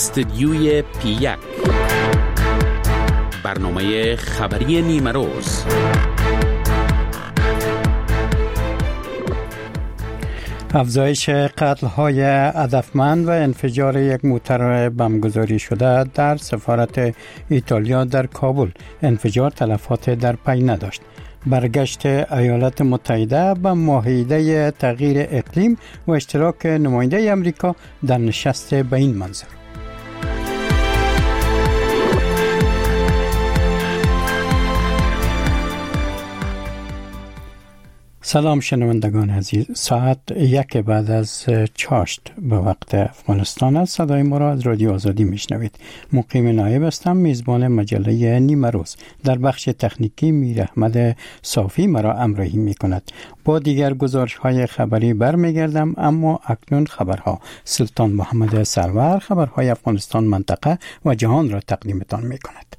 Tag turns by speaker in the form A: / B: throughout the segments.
A: استدیوی P1 برنامه خبری نیمه روز.
B: افزایش قتل‌های هدفمند و انفجار یک موتر بمبگذاری شده در سفارت ایتالیا در کابل. انفجار تلفات در پی نداشت. برگشت ایالات متحده به معاهده تغییر اقلیم و اشتراک نماینده امریکا در نشست به این منظور. سلام شنوندگان عزیز، ساعت 1 بعد از چاشت به وقت افغانستان است. صدای ما را از رادیو آزادی میشنوید. مقیم نایب هستم، میزبان مجله نیمه روز. در بخش تکنیکی میر احمد صافی مرا همراهی میکند. با دیگر گزارش های خبری برمیگردم، اما اکنون خبرها. سلطان محمد سرور خبرهای افغانستان، منطقه و جهان را تقدیمتان میکند.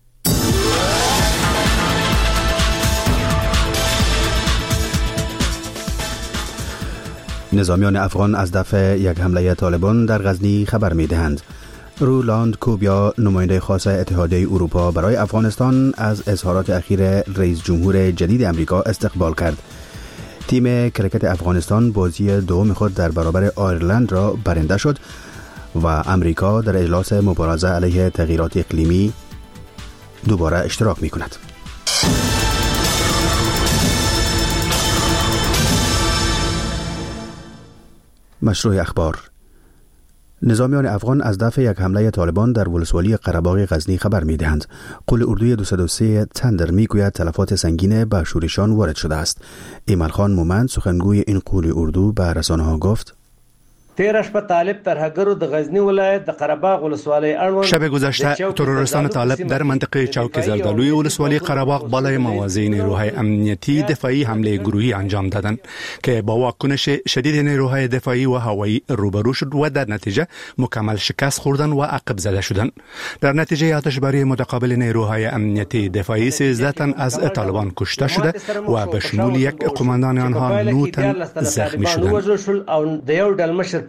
C: نظامیان افغان از دفع یک حمله طالبان در غزنی خبر می‌دهند. رولاند کوبیا، نماینده خاص اتحادیه اروپا برای افغانستان، از اظهارات اخیر رئیس جمهور جدید امریکا استقبال کرد. تیم کرکت افغانستان بازی دوم خود در برابر آیرلند را برنده شد و امریکا در اجلاس مبارزه علیه تغییرات اقلیمی دوباره اشتراک می‌کند. مشروع اخبار. نظامیان افغان از دفع یک حمله طالبان در ولسوالی قره‌باغ غزنی خبر می‌دهند. قول اردوی 203 تندر میگوید تلفات سنگین به شورشان وارد شده است. ایمل خان مومند، سخنگوی این قول اردو، به رسانه‌ها گفت:
D: شب گذشته تروریستان طالب در منطقه چوک زلدالوی ولسوالی قره‌باغ بالای مواضع نیروهای امنیتی دفاعی حمله گروهی انجام دادند که با واکنش شدید نیروهای دفاعی و هوایی روبرو شد و در نتیجه مکمل شکست خوردند و عقب زده شدند. در نتیجه آتشباری متقابل نیروهای امنیتی دفاعی 13 تن از طالبان کشته شده و به شمول یک قماندان آنها 9 تن زخمی شدند.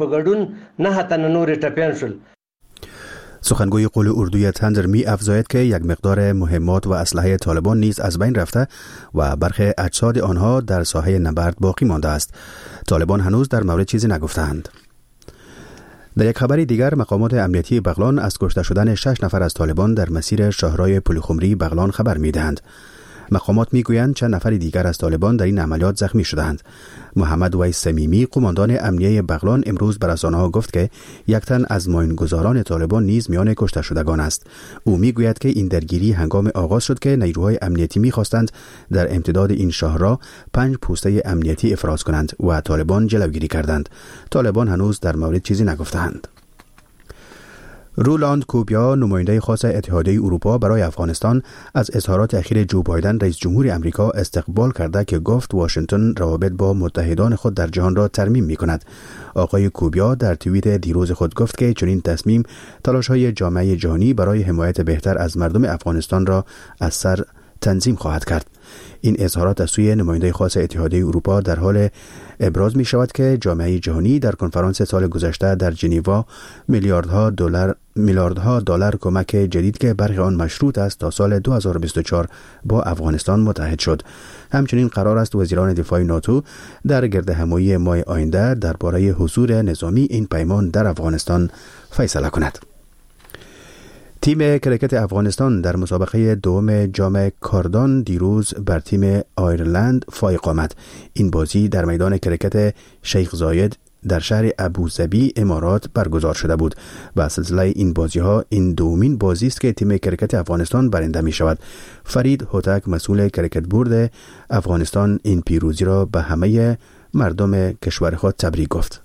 C: سخنگوی قول اردوی تندر می افزاید که یک مقدار مهمات و اسلحه طالبان نیز از بین رفته و برخی اجساد آنها در ساحه نبرد باقی مانده است. طالبان هنوز در مورد چیزی نگفتند. در یک خبر دیگر، مقامات امنیتی بغلان از کشته شدن 6 نفر از طالبان در مسیر شاهراه پلخمری بغلان خبر می دهند. مقامات میگویند چند نفر دیگر از طالبان در این عملیات زخمی شدند. محمد ویس صمیمی، قماندان امنیه بغلان، امروز به رسانه‌ها گفت که یک تن از ماینگذاران طالبان نیز میان کشته شدگان است. او میگوید که این درگیری هنگام آغاز شد که نیروهای امنیتی میخواستند در امتداد این شاهراه 5 پوسته امنیتی افراز کنند و طالبان جلوگیری کردند. طالبان هنوز در مورد چیزی نگفتند. رولاند کوبیا، نماینده خاص اتحادیه اروپا برای افغانستان، از اظهارات اخیر جو بایدن رئیس جمهور امریکا استقبال کرده که گفت واشنگتن روابط با متحدان خود در جهان را ترمیم می‌کند. آقای کوبیا در توییت دیروز خود گفت که چنین تصمیم تلاش‌های جامعه جهانی برای حمایت بهتر از مردم افغانستان را از سر تنظیم خواهد کرد. این اظهارات از سوی نماینده خاص اتحادیه اروپا در حال ابراز می شود که جامعه جهانی در کنفرانس سال گذشته در ژنو میلیاردها دلار کمک جدید که برخی آن مشروط است تا سال 2024 با افغانستان متحد شد. همچنین قرار است وزیران دفاع ناتو در گردهمایی ماه آینده درباره حضور نظامی این پیمان در افغانستان فیصله کند. تیم کرکت افغانستان در مسابقه دوم جام کاردان دیروز بر تیم آیرلند فائق آمد. این بازی در میدان کرکت شیخ زاید در شهر ابوظبی امارات برگزار شده بود. به سلسله این بازی‌ها این دومین بازی است که تیم کرکت افغانستان برنده می شود. فرید هوتک، مسئول کرکت بورد افغانستان، این پیروزی را به همه مردم کشور خود تبریک گفت.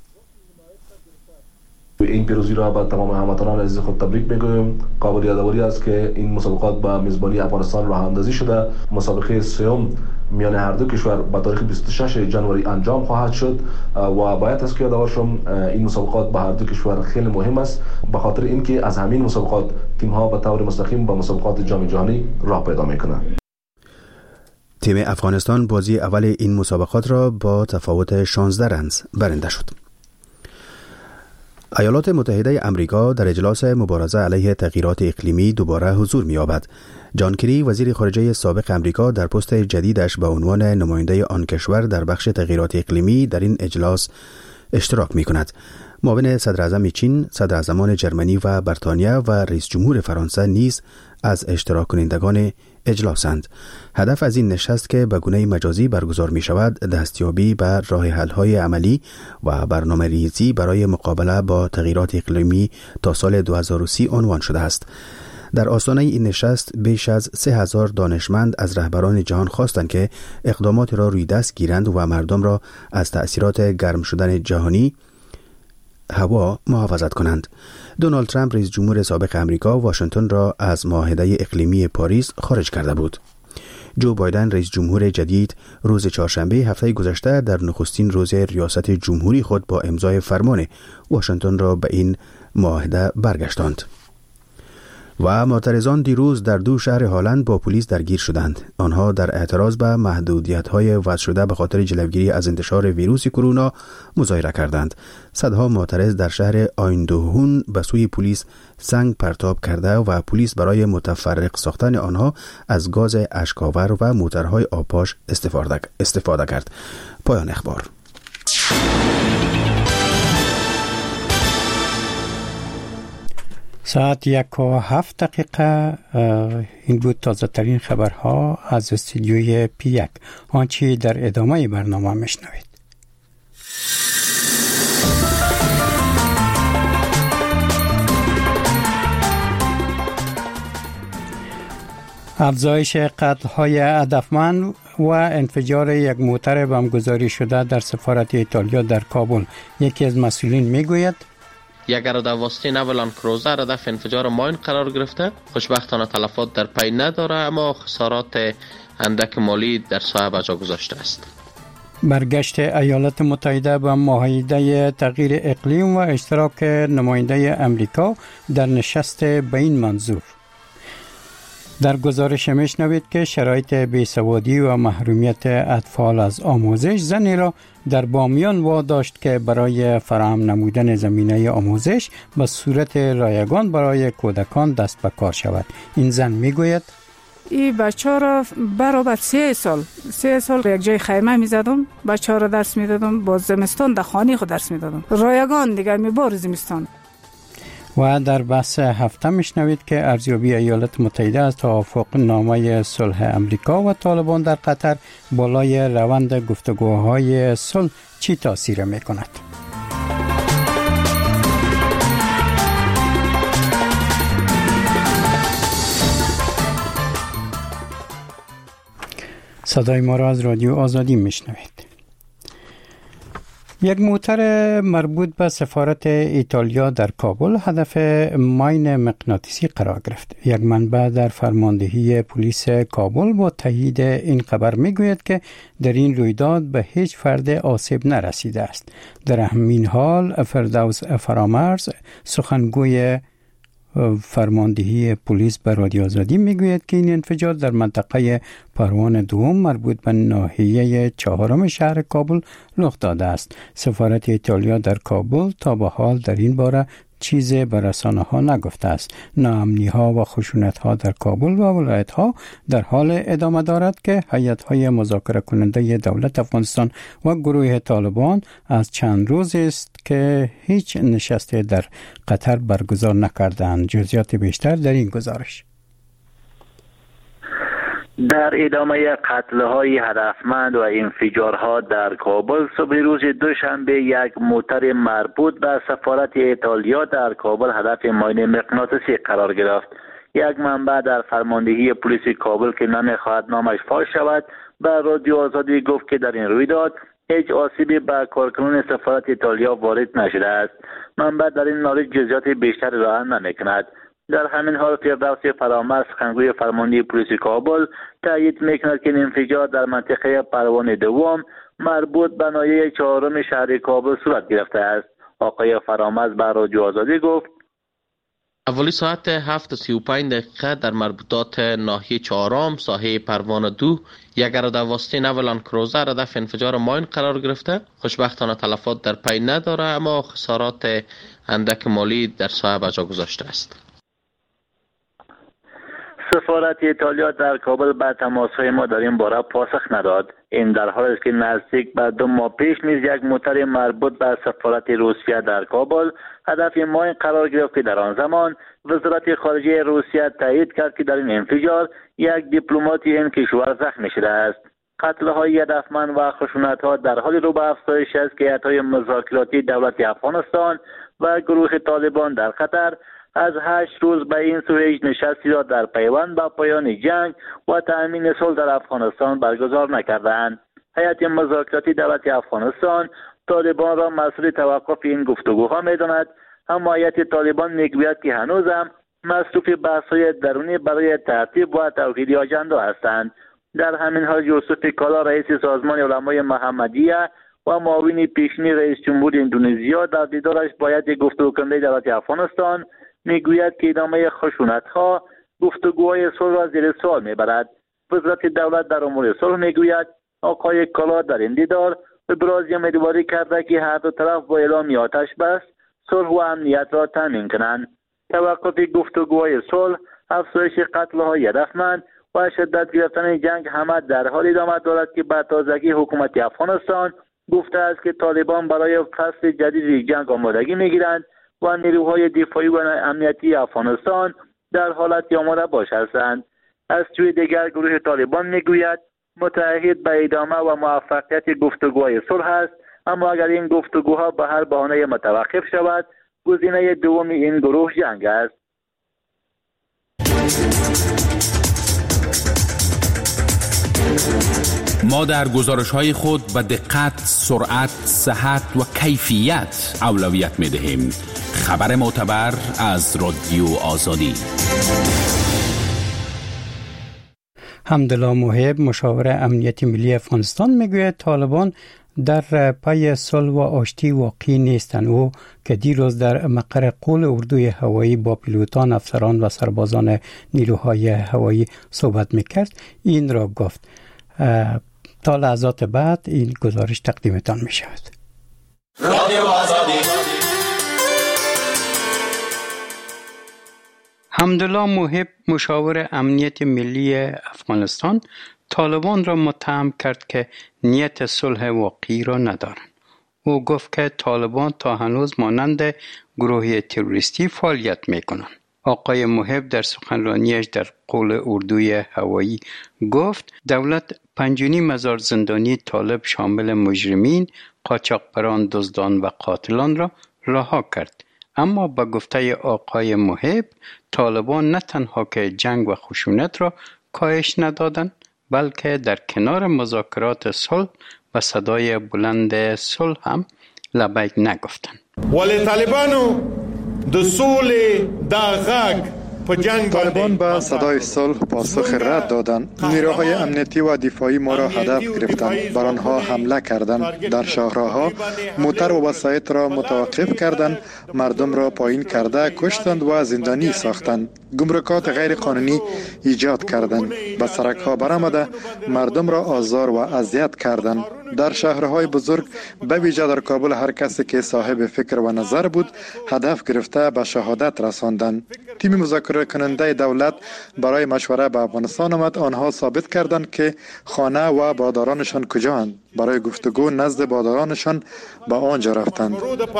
E: این پیروزی را به تمام هموطنان عزیز خود تبریک میگویم. قابل یادآوری است که این مسابقات با میزبانی افغانستان راه اندازی شده. مسابقه سوم میان هر دو کشور به تاریخ 26 ژانویه انجام خواهد شد و باید است که یادآور شم این مسابقات به هر دو کشور خیلی مهم است، به خاطر اینکه از همین مسابقات تیم ها به طور مستقیم به مسابقات جام جهانی راه پیدا میکنند.
C: تیم افغانستان بازی اول این مسابقات را با تفاوت 16 رنز برنده شد. ایالات متحده امریکا در اجلاس مبارزه علیه تغییرات اقلیمی دوباره حضور می‌یابد. جان کری وزیر خارجه سابق امریکا در پست جدیدش به عنوان نماینده آن کشور در بخش تغییرات اقلیمی در این اجلاس اشتراک می‌کند. معاون صدر اعظم چین، صدر اعظمان جرمنی و بریتانیا و رئیس جمهور فرانسه نیز از اشتراک کنندگان اجلاسند. هدف از این نشست که به گونه مجازی برگزار می شود دستیابی به راه حل های عملی و برنامه ریزی برای مقابله با تغییرات اقلیمی تا سال 2030 عنوان شده است. در آستانه این نشست بیش از 3000 دانشمند از رهبران جهان خواستند که اقدامات را روی دست گیرند و مردم را از تأثیرات گرم شدن جهانی هوا محافظت کنند. دونالد ترامپ رئیس جمهور سابق امریکا واشنگتن را از معاهده اقلیمی پاریس خارج کرده بود. جو بایدن رئیس جمهور جدید روز چهارشنبه هفته گذشته در نخستین روز ریاست جمهوری خود با امضای فرمان واشنگتن را به این معاهده برگشتاند. و معترضان دیروز در 2 شهر هالند با پلیس درگیر شدند. آنها در اعتراض به محدودیت‌های وضع شده به خاطر جلوگیری از انتشار ویروس کرونا مظاهره کردند. صدها معترض در شهر آیندهون به سوی پلیس سنگ پرتاب کرده و پلیس برای متفرق ساختن آنها از گاز اشک‌آور و موترهای آبپاش استفاده کرد. پایان اخبار.
B: ساعت 1:07 این بود تازه ترین خبرها از استودیوی پی1. آنچه در ادامه برنامه میشنوید. افزایش قتل‌های هدفمند و انفجار یک موتر بمبگذاری شده در سفارت ایتالیا در کابل. یکی از مسئولین میگوید
F: یک گرودواسطه نو لند کروزر هدف انفجار ماین قرار گرفته. خوشبختانه تلفات در پی نداره، اما خسارات اندک مالی در سایه به جا گذاشته است.
B: برگشت ایالات متحده به معاهده تغییر اقلیم و اشتراک نماینده امریکا در نشست به این منظور. در گزارش میشنوید که شرایط بیسوادی و محرومیت اطفال از آموزش زنی را در بامیان واداشت که برای فراهم نمودن زمینه آموزش به صورت رایگان برای کودکان دست به کار شود. این زن میگوید
G: این بچه را برابر 3 سال یک جای خیمه میزدم، بچه را درس میدادم، با زمستان در خانه خود درس میدادم، رایگان دیگه میبار زمستان.
B: و در بحث هفته میشنوید که ارزیابی ایالات متحده از توافق نامه صلح امریکا و طالبان در قطر بالای روند گفتگوهای صلح چی تاثیر میکند. صدای ما را از رادیو آزادی میشنوید. یک موتر مربوط به سفارت ایتالیا در کابل هدف ماین مغناطیسی قرار گرفت. یک منبع در فرماندهی پلیس کابل با تایید این خبر میگوید که در این رویداد به هیچ فرد آسیب نرسیده است. در همین حال فردوس فرامرز سخنگوی فرماندهی پلیس به رادیو آزادی میگوید که این انفجار در منطقه پروان دوم مربوط به ناحیه 4 شهر کابل رخ داده است. سفارت ایتالیا در کابل تا به حال در این باره چیزی به رسانه ها نگفته است. ناامنی ها و خشونت ها در کابل و ولایت ها در حال ادامه دارد که هیئت های مذاکره کننده دولت افغانستان و گروه طالبان از چند روز است که هیچ نشستی در قطر برگزار نکردند. جزئیات بیشتر در این گزارش.
H: در ادامه قتل‌های هدفمند و انفجارها در کابل صبح روز دوشنبه یک موتر مربوط به سفارت ایتالیا در کابل هدف ماین مغناطیسی قرار گرفت. یک منبع در فرماندهی پلیس کابل که نمی‌خواهد نامش فاش شود به رادیو آزادی گفت که در این رویداد هیچ آسیبی به کارکنان سفارت ایتالیا وارد نشده است. منبع در این مورد جزئیات بیشتری را نمی‌کند. در همین حال فردوس فرامرز سخنگوی فرماندهی پلیس کابل تایید میکند که انفجار در منطقه پروان دوم مربوط به ناحیه 4 شهر کابل صورت گرفته است. آقای فرامرز به رادیو آزادی گفت
F: اولی ساعت 7:35 در مربوطات ناحیه 4 ساحه پروان 2 یک گرودواسطه نو لند کروزر هدف انفجار ماین قرار گرفته. خوشبختانه تلفات در پی نداره، اما خسارات اندک مالی در ساحه به جا گذاشته است.
H: سفارت ایتالیا در کابل به تماس‌های ما در این باره پاسخ نداد. این در حالی است که نزدیک به 2 ماه پیش نیز یک موتر مربوط به سفارت روسیه در کابل هدف ماین قرار گرفت که در آن زمان وزارت خارجه روسیه تایید کرد که در این انفجار یک دیپلمات این کشور زخمی شده است. قتل‌های هدفمند و خشونت‌ها در حال رو به افزایش است که هیئت‌های مذاکراتی دولت افغانستان و گروه طالبان در قطر از 8 روز به این سو هیچ نشستی را در پیوند به پایان جنگ و تأمین صلح در افغانستان برگزار نکردند. هیئت مذاکراتی دولت افغانستان طالبان را مسئول توقف این گفتگوها می‌داند، اما هیئت طالبان می‌گوید که هنوز هم مصروف بحث‌های درونی برای ترتیب و توحید آجندا هستند. در همین حال یوسف کالا رئیس سازمان علمای محمدیه و معاون پیشینی رئیس جمهور اندونزیا در دیدارش با هیئت گفتگوکننده دولت افغانستان میگوید که ادامه خشونت‌ها گفتگوهای صلح را زیر سوال میبرد. وزارت دولت در امور صلح میگوید آقای کالا در این دیدار ابراز امیدواری کرده که هر دو طرف با اعلام آتش بس صلح و امنیت را تامین کنند. توقف گفتگوهای صلح، افزایش قتل‌های هدفمند و شدت گرفتن جنگ همه در حال ادامه دارد که به تازگی حکومت افغانستان گفته است که طالبان برای فصل جدید جنگ آمادگی میگیرند و نیروهای دفاعی و امنیتی افغانستان در حالت آماده باش هستند. از سوی دیگر گروه طالبان میگوید متعهد به ادامه و موفقیت گفتگوهای صلح است، اما اگر این گفتگوها به هر بهانه متوقف شود گزینه دوم این گروه جنگ است.
A: ما در گزارش‌های خود به دقت، سرعت، صحت و کیفیت اولویت می‌دهیم. خبر معتبر از رادیو آزادی.
B: حمدالله محب مشاور امنیت ملی افغانستان میگوید طالبان در پای صلح و آشتی واقعی نیستند. او که دیروز در مقر قول اردوی هوایی با پیلوتان، افسران و سربازان نیروهای هوایی صحبت میکرد این را گفت. تا لحظات بعد این گزارش تقدیمتان می شود. حمدالله محب مشاور امنیت ملی افغانستان طالبان را متهم کرد که نیت صلح واقعی را ندارند. او گفت که طالبان تا هنوز مانند گروه تروریستی فعالیت می کنند. آقای محب در سخنرانیش در قول اردوی هوایی گفت دولت 5,500 زندانی طالب شامل مجرمین، قاچاقبران، دزدان و قاتلان را رها کرد. اما با گفته آقای محب طالبان نه تنها که جنگ و خشونت را کاهش ندادند بلکه در کنار مذاکرات صلح و صدای بلند صلح هم لبیک نگفتند.
I: ولی طالبانو د سولې دا غږ په جنگ
J: طالبان به صدای صلح پاسخ رد دادند. نیروهای امنیتی و دفاعی ما را هدف گرفتند، بر آنها حمله کردند، در شاهراه‌ها موتر و وسایط را متوقف کردند، مردم را پایین کرده کشتند و زندانی ساختند، گمرکات غیر قانونی ایجاد کردند، به سرک‌ها برآمده مردم را آزار و اذیت کردند. در شهرهای بزرگ به ویژه در کابل هر کسی که صاحب فکر و نظر بود هدف گرفته به شهادت رساندند. تیم مذاکره کننده دولت برای مشوره به افغانستان آمد. آنها ثابت کردند که خانه و بادارانشان کجااند. برای گفتگو نزد بادارانشان به آنجا رفتند.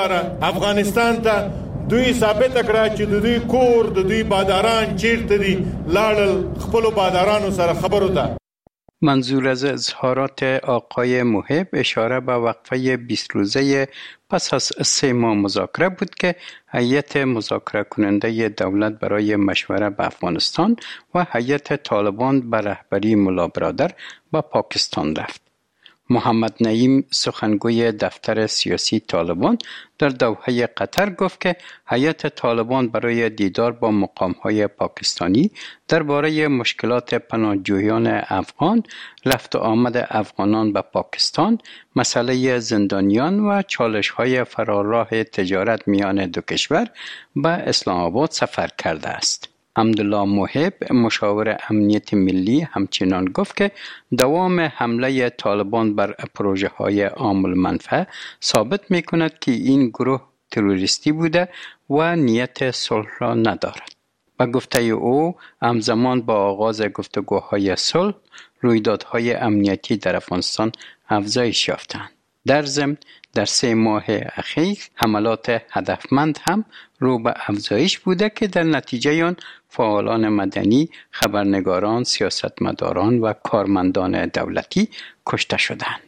I: افغانستان ته دوی ثابت کړه چې د دوی کور د دوی باداران چیرته دي، لاړل خپل بادارانو سره خبرو ته.
B: منظور از اظهارات آقای محب اشاره به وقفه 20 روزه پس از 3 ماه مذاکره بود که هیئت مذاکره کننده دولت برای مشوره به افغانستان و هیئت طالبان به رهبری ملا برادر به پاکستان رفت. محمد نعیم سخنگوی دفتر سیاسی طالبان در دوحه قطر گفت که هیئت طالبان برای دیدار با مقام‌های پاکستانی درباره مشکلات پناهجویان افغان، رفت و آمد افغانان به پاکستان، مسئله زندانیان و چالش‌های فراراه تجارت میان دو کشور به اسلام آباد سفر کرده است. حمدالله محب مشاور امنیت ملی همچنان گفت که دوام حمله طالبان بر پروژه های عام المنفعه ثابت می کند که این گروه تروریستی بوده و نیت صلح را ندارد. و گفته او همزمان با آغاز گفتگوهای صلح رویدادهای امنیتی در افغانستان افزایش یافتند. در ضمن در 3 ماه اخیر حملات هدفمند هم رو به افزایش بوده که در نتیجه آن فعالان مدنی، خبرنگاران، سیاستمداران و کارمندان دولتی کشته شدند.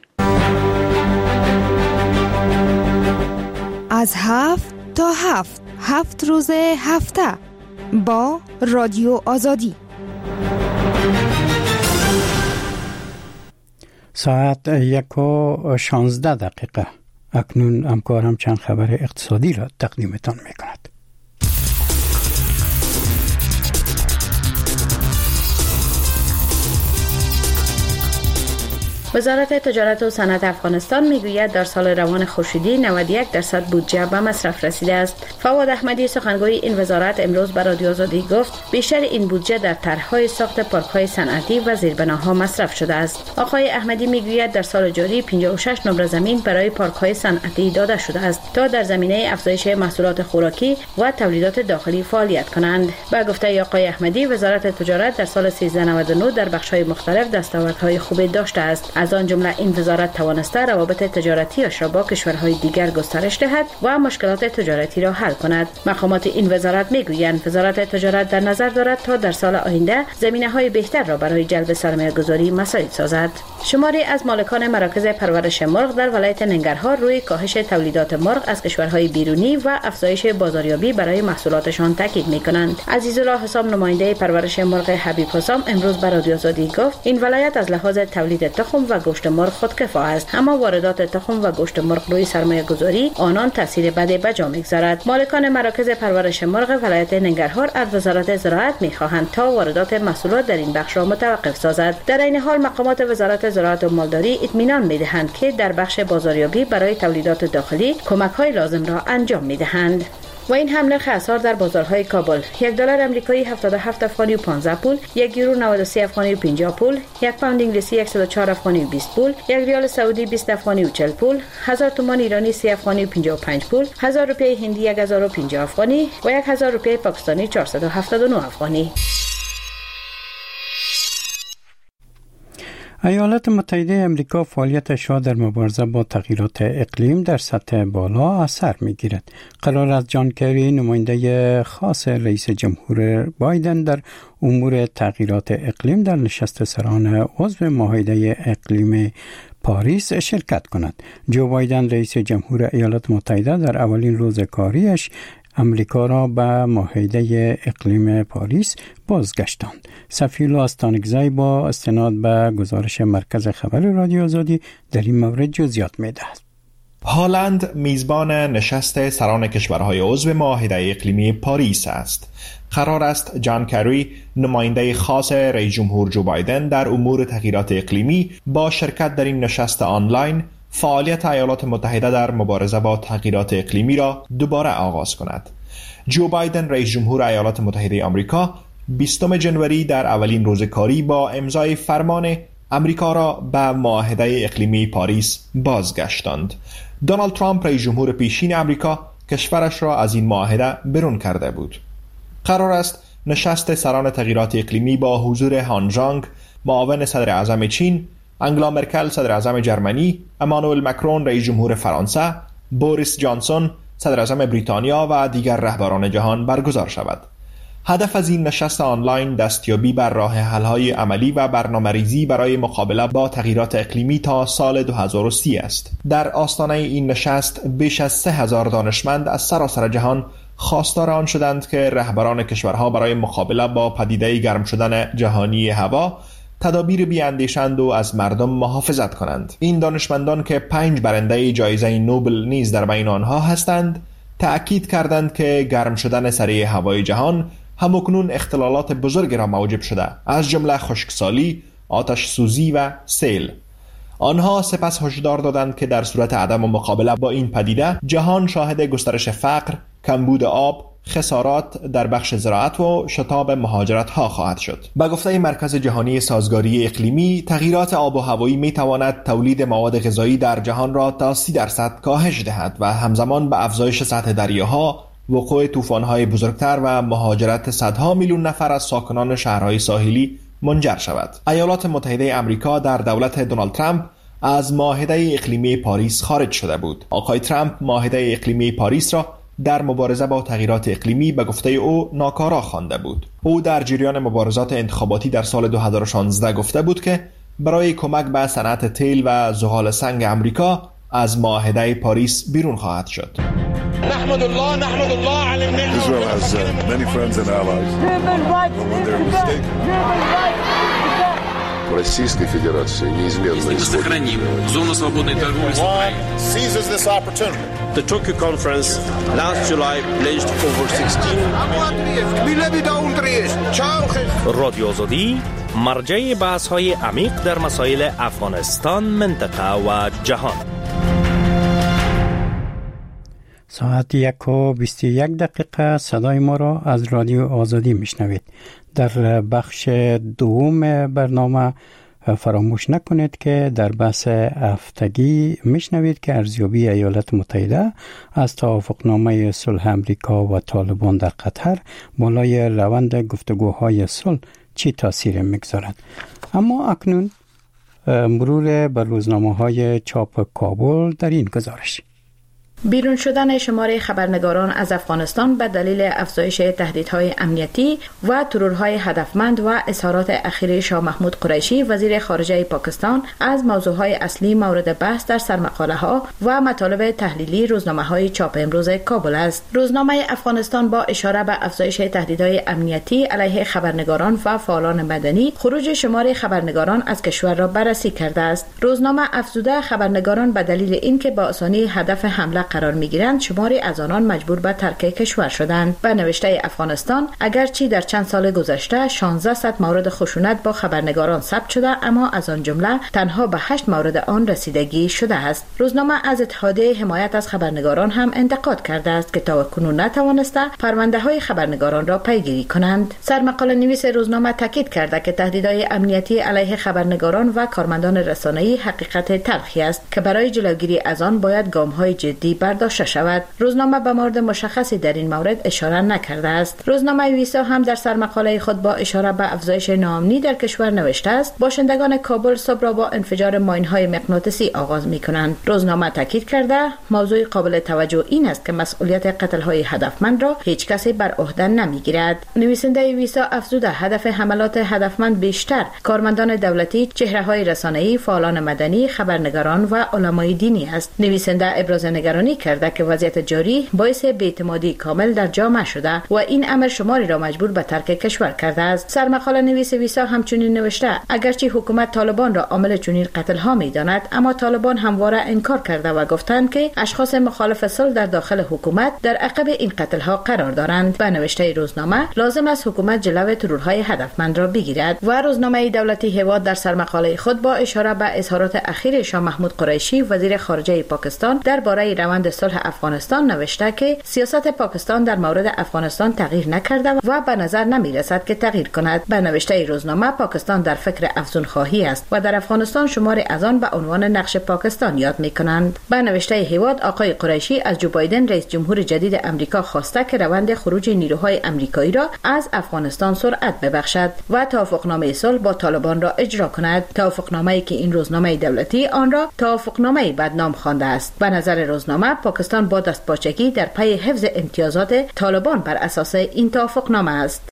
K: از 7 تا 7 روز هفته با رادیو آزادی.
B: ساعت 1:16 اکنون همکارم چند خبر اقتصادی را تقدیمتان می‌کند.
L: وزارت تجارت و صنعت افغانستان میگوید در سال روان خورشیدی 91% بودجه به مصرف رسیده است. فواد احمدی سخنگوی این وزارت امروز به رادیو آزادی گفت بیشتر این بودجه در طرح‌های ساخت پارک‌های صنعتی و زیربناها مصرف شده است. آقای احمدی میگوید در سال جاری 56 نمره زمین برای پارک‌های صنعتی داده شده است تا در زمینه افزایش محصولات خوراکی و تولیدات داخلی فعالیت کنند. با گفته آقای احمدی وزارت تجارت در سال 1399 در بخش‌های مختلف دستاوردهای خوبی داشته است. از آن جمله این وزارت توانسته روابط تجارتیش را با کشورهای دیگر گسترش دهد و مشکلات تجارتی را حل کند. مقامات این وزارت میگویند وزارت تجارت در نظر دارد تا در سال آینده زمینه‌های بهتر را برای جلب سرمایه‌گذاری مساعد سازد. شماری از مالکان مراکز پرورش مرغ در ولایت ننگرهار روی کاهش تولیدات مرغ از کشورهای بیرونی و افزایش بازاریابی برای محصولاتشان تاکید می‌کنند. عزیزالله حسام نماینده پرورش مرغ حبیب حسام امروز به رادیو آزادی گفت این ولایت از لحاظ تولید تخم و گوشت مرغ خودکفا است، اما واردات تخم و گوشت مرغ روی سرمایه‌گذاری آنان تاثیر بدی به جا می‌گذارد. مالکان مراکز پرورش مرغ ولایت ننگرهار از وزارت زراعت می‌خواهند تا واردات محصولات در این بخش را متوقف سازد. در این حال مقامات وزارت زراعت و مالداری اطمینان می‌دهند که در بخش بازاریابی برای تولیدات داخلی کمک‌های لازم را انجام می‌دهند. و این هم نرخ اسعار در بازارهای کابل: $1 آمریکایی 77 افغانی و 15 پول، $1 یورو 93 افغانی و 50 پول، $1 پوند انگلیسی 104 افغانی و 20 پول، $1 ریال سعودی 20 افغانی و 40 پول، 1000 تومان ایرانی 30 افغانی و 55 پول، 1000 روپیه هندی 1050 افغانی و 1000 روپیه پاکستانی 479 افغانی.
B: ایالات متحده امریکا فعالیتش را در مبارزه با تغییرات اقلیم در سطح بالا اثر می‌گیرد. قرار است جان کری نماینده خاص رئیس جمهور بایدن در امور تغییرات اقلیم در نشست سران عضو معاهده اقلیم پاریس شرکت کند. جو بایدن رئیس جمهور ایالات متحده در اولین روز کاریش امریکا را به معاهده اقلیم پاریس بازگشتاند. سفیر آستانگزی با استناد به گزارش مرکز خبر رادیو آزادی در این مورد جزئیات می‌دهد.
M: هالند میزبان نشست سران کشورهای عضو معاهده اقلیمی پاریس است. قرار است جان کری نماینده خاص رئیس جمهور جو بایدن در امور تغییرات اقلیمی با شرکت در این نشست آنلاین فعالیت ایالات متحده در مبارزه با تغییرات اقلیمی را دوباره آغاز کند. جو بایدن رئیس جمهور ایالات متحده آمریکا 20 جنوری در اولین روز کاری با امضای فرمان امریکا را به معاهده اقلیمی پاریس بازگشتاند. دونالد ترامپ رئیس جمهور پیشین آمریکا کشورش را از این معاهده بیرون کرده بود. قرار است نشست سران تغییرات اقلیمی با حضور هان جانگ معاون صدر اعظم چین، انگلا مرکل صدر اعظم جرمنی، امانوئل مکرون رئیس جمهور فرانسه، بوریس جانسون صدر اعظم بریتانیا و دیگر رهبران جهان برگزار شود. هدف از این نشست آنلاین دستیابی بر راه حل‌های عملی و برنامه‌ریزی برای مقابله با تغییرات اقلیمی تا سال 2030 است. در آستانه این نشست بیش از 3000 دانشمند از سراسر جهان خواستار آن شدند که رهبران کشورها برای مقابله با پدیده گرم شدن جهانی هوا تدابیر بیاندیشند و از مردم محافظت کنند. این دانشمندان که 5 برنده جایزه نوبل نیز در بین آنها هستند، تأکید کردند که گرم شدن سریع هوای جهان همکنون اختلالات بزرگی را موجب شده، از جمله خشکسالی، آتش سوزی و سیل. آنها سپس هشدار دادند که در صورت عدم مقابله با این پدیده، جهان شاهد گسترش فقر، کمبود آب، خسارات در بخش زراعت و شتاب مهاجرت ها خواهد شد. به گفته مرکز جهانی سازگاری اقلیمی، تغییرات آب و هوایی می تواند تولید مواد غذایی در جهان را تا 30% کاهش دهد و همزمان به افزایش سطح دریاها، وقوع طوفان‌های بزرگتر و مهاجرت صدها میلیون نفر از ساکنان شهرهای ساحلی منجر شود. ایالات متحده آمریکا در دولت دونالد ترامپ از معاهده اقلیمی پاریس خارج شده بود. آقای ترامپ معاهده اقلیمی پاریس را در مبارزه با تغییرات اقلیمی به گفته او ناکارا خوانده بود. او در جریان مبارزات انتخاباتی در سال 2016 گفته بود که برای کمک به صنعت تیل و زغال سنگ آمریکا از معاهده پاریس بیرون خواهد شد.
N: نحمد الله على النعمة. Israel has many friends and allies. When they're mistaken.
O: Российской Федерации неизменно
P: сохраним зону свободной торговли с Украиной.
N: Seizes this opportunity.
Q: The Tokyo conference last July pledged over 16
R: رادیو آزادی مرجع بحث‌های عمیق در مسائل افغانستان، منطقه و جهان.
B: ساعت 1:21 صدای ما را از رادیو آزادی میشنوید. در بخش دوم برنامه فراموش نکنید که در بحث هفتگی میشنوید که ارزیابی ایالات متحده از توافقنامه صلح امریکا و طالبان در قطر بالای روند گفتگوهای صلح چی تاثیر میگذارد. اما اکنون مرور بر روزنامه‌های چاپ کابل در این گزارش.
L: بیرون شدن شمار خبرنگاران از افغانستان به دلیل افزایش تهدیدهای امنیتی و ترورهای هدفمند و اظهارات اخیر شاه محمود قریشی وزیر خارجه پاکستان از موضوعهای اصلی مورد بحث در سرمقاله‌ها و مطالب تحلیلی روزنامه‌های چاپ امروز کابل است. روزنامه افغانستان با اشاره به افزایش تهدیدهای امنیتی علیه خبرنگاران و فعالان مدنی خروج شمار خبرنگاران از کشور را بررسی کرده است. روزنامه افزوده خبرنگاران به دلیل اینکه با آسانی هدف حمله قرار میگیرند شماری از آنان مجبور به ترک کشور شدند. به نوشته افغانستان اگرچه در چند سال گذشته 1600 مورد خشونت با خبرنگاران ثبت شده، اما از آن جمله تنها به 8 مورد آن رسیدگی شده است. روزنامه از اتحادیه حمایت از خبرنگاران هم انتقاد کرده است که تاکنون نتوانسته پرونده‌های خبرنگاران را پیگیری کنند. سرمقاله نویس روزنامه تاکید کرده که تهدیدهای امنیتی علیه خبرنگاران و کارمندان رسانه‌ای حقیقت تلخی است که برای جلوگیری از آن باید گام‌های جدی برداشته شود. روزنامه به مورد مشخصی در این مورد اشاره نکرده است. روزنامه ویسا هم در سرمقاله خود با اشاره به افزایش ناامنی در کشور نوشته است باشندگان کابل صبح را با انفجار ماین‌های مغناطیسی آغاز می‌کنند. روزنامه تاکید کرده موضوع قابل توجه این است که مسئولیت قتل‌های هدفمند را هیچ کسی بر عهده نمی‌گیرد. نویسنده ویسا افزوده هدف حملات هدفمند بیشتر کارمندان دولتی، چهره‌های رسانه‌ای، فعالان مدنی، خبرنگاران و علمای دینی است. نویسنده ابراز نگرانی کرده که وضعیت جاری باعث بی‌اعتمادی کامل در جامعه شده و این امر شماری را مجبور به ترک کشور کرده است. سرمقاله نویس ویسا همچنین نوشته اگرچه حکومت طالبان را عامل چنین قتل‌ها می‌داند، اما طالبان همواره انکار کرده و گفتند که اشخاص مخالف صلح در داخل حکومت در عقب این قتل‌ها قرار دارند. به نوشته روزنامه لازم است حکومت جلوی ترورهای هدفمند را بگیرد. و روزنامه دولتی هواد در سرمقاله خود با اشاره به اظهارات اخیر شاه محمود قریشی وزیر خارجه پاکستان درباره روند صلح افغانستان نوشته که سیاست پاکستان در مورد افغانستان تغییر نکرده و به نظر نمی رسد که تغییر کند. به نوشته روزنامه پاکستان در فکر افزون خواهی است و در افغانستان شماری از آن به عنوان نقش پاکستان یاد می کنند. به نوشته هواد آقای قریشی از جو بایدن رئیس جمهور جدید امریکا خواسته که روند خروج نیروهای امریکایی را از افغانستان سرعت ببخشد و توافقنامه صلح با طالبان را اجرا کند. توافقنامه‌ای که این روزنامه دولتی آن را توافقنامه بدنام خوانده است. به نظر روزنامه پاکستان با دستپاچگی در پی حفظ امتیازات طالبان بر اساس این توافقنامه است.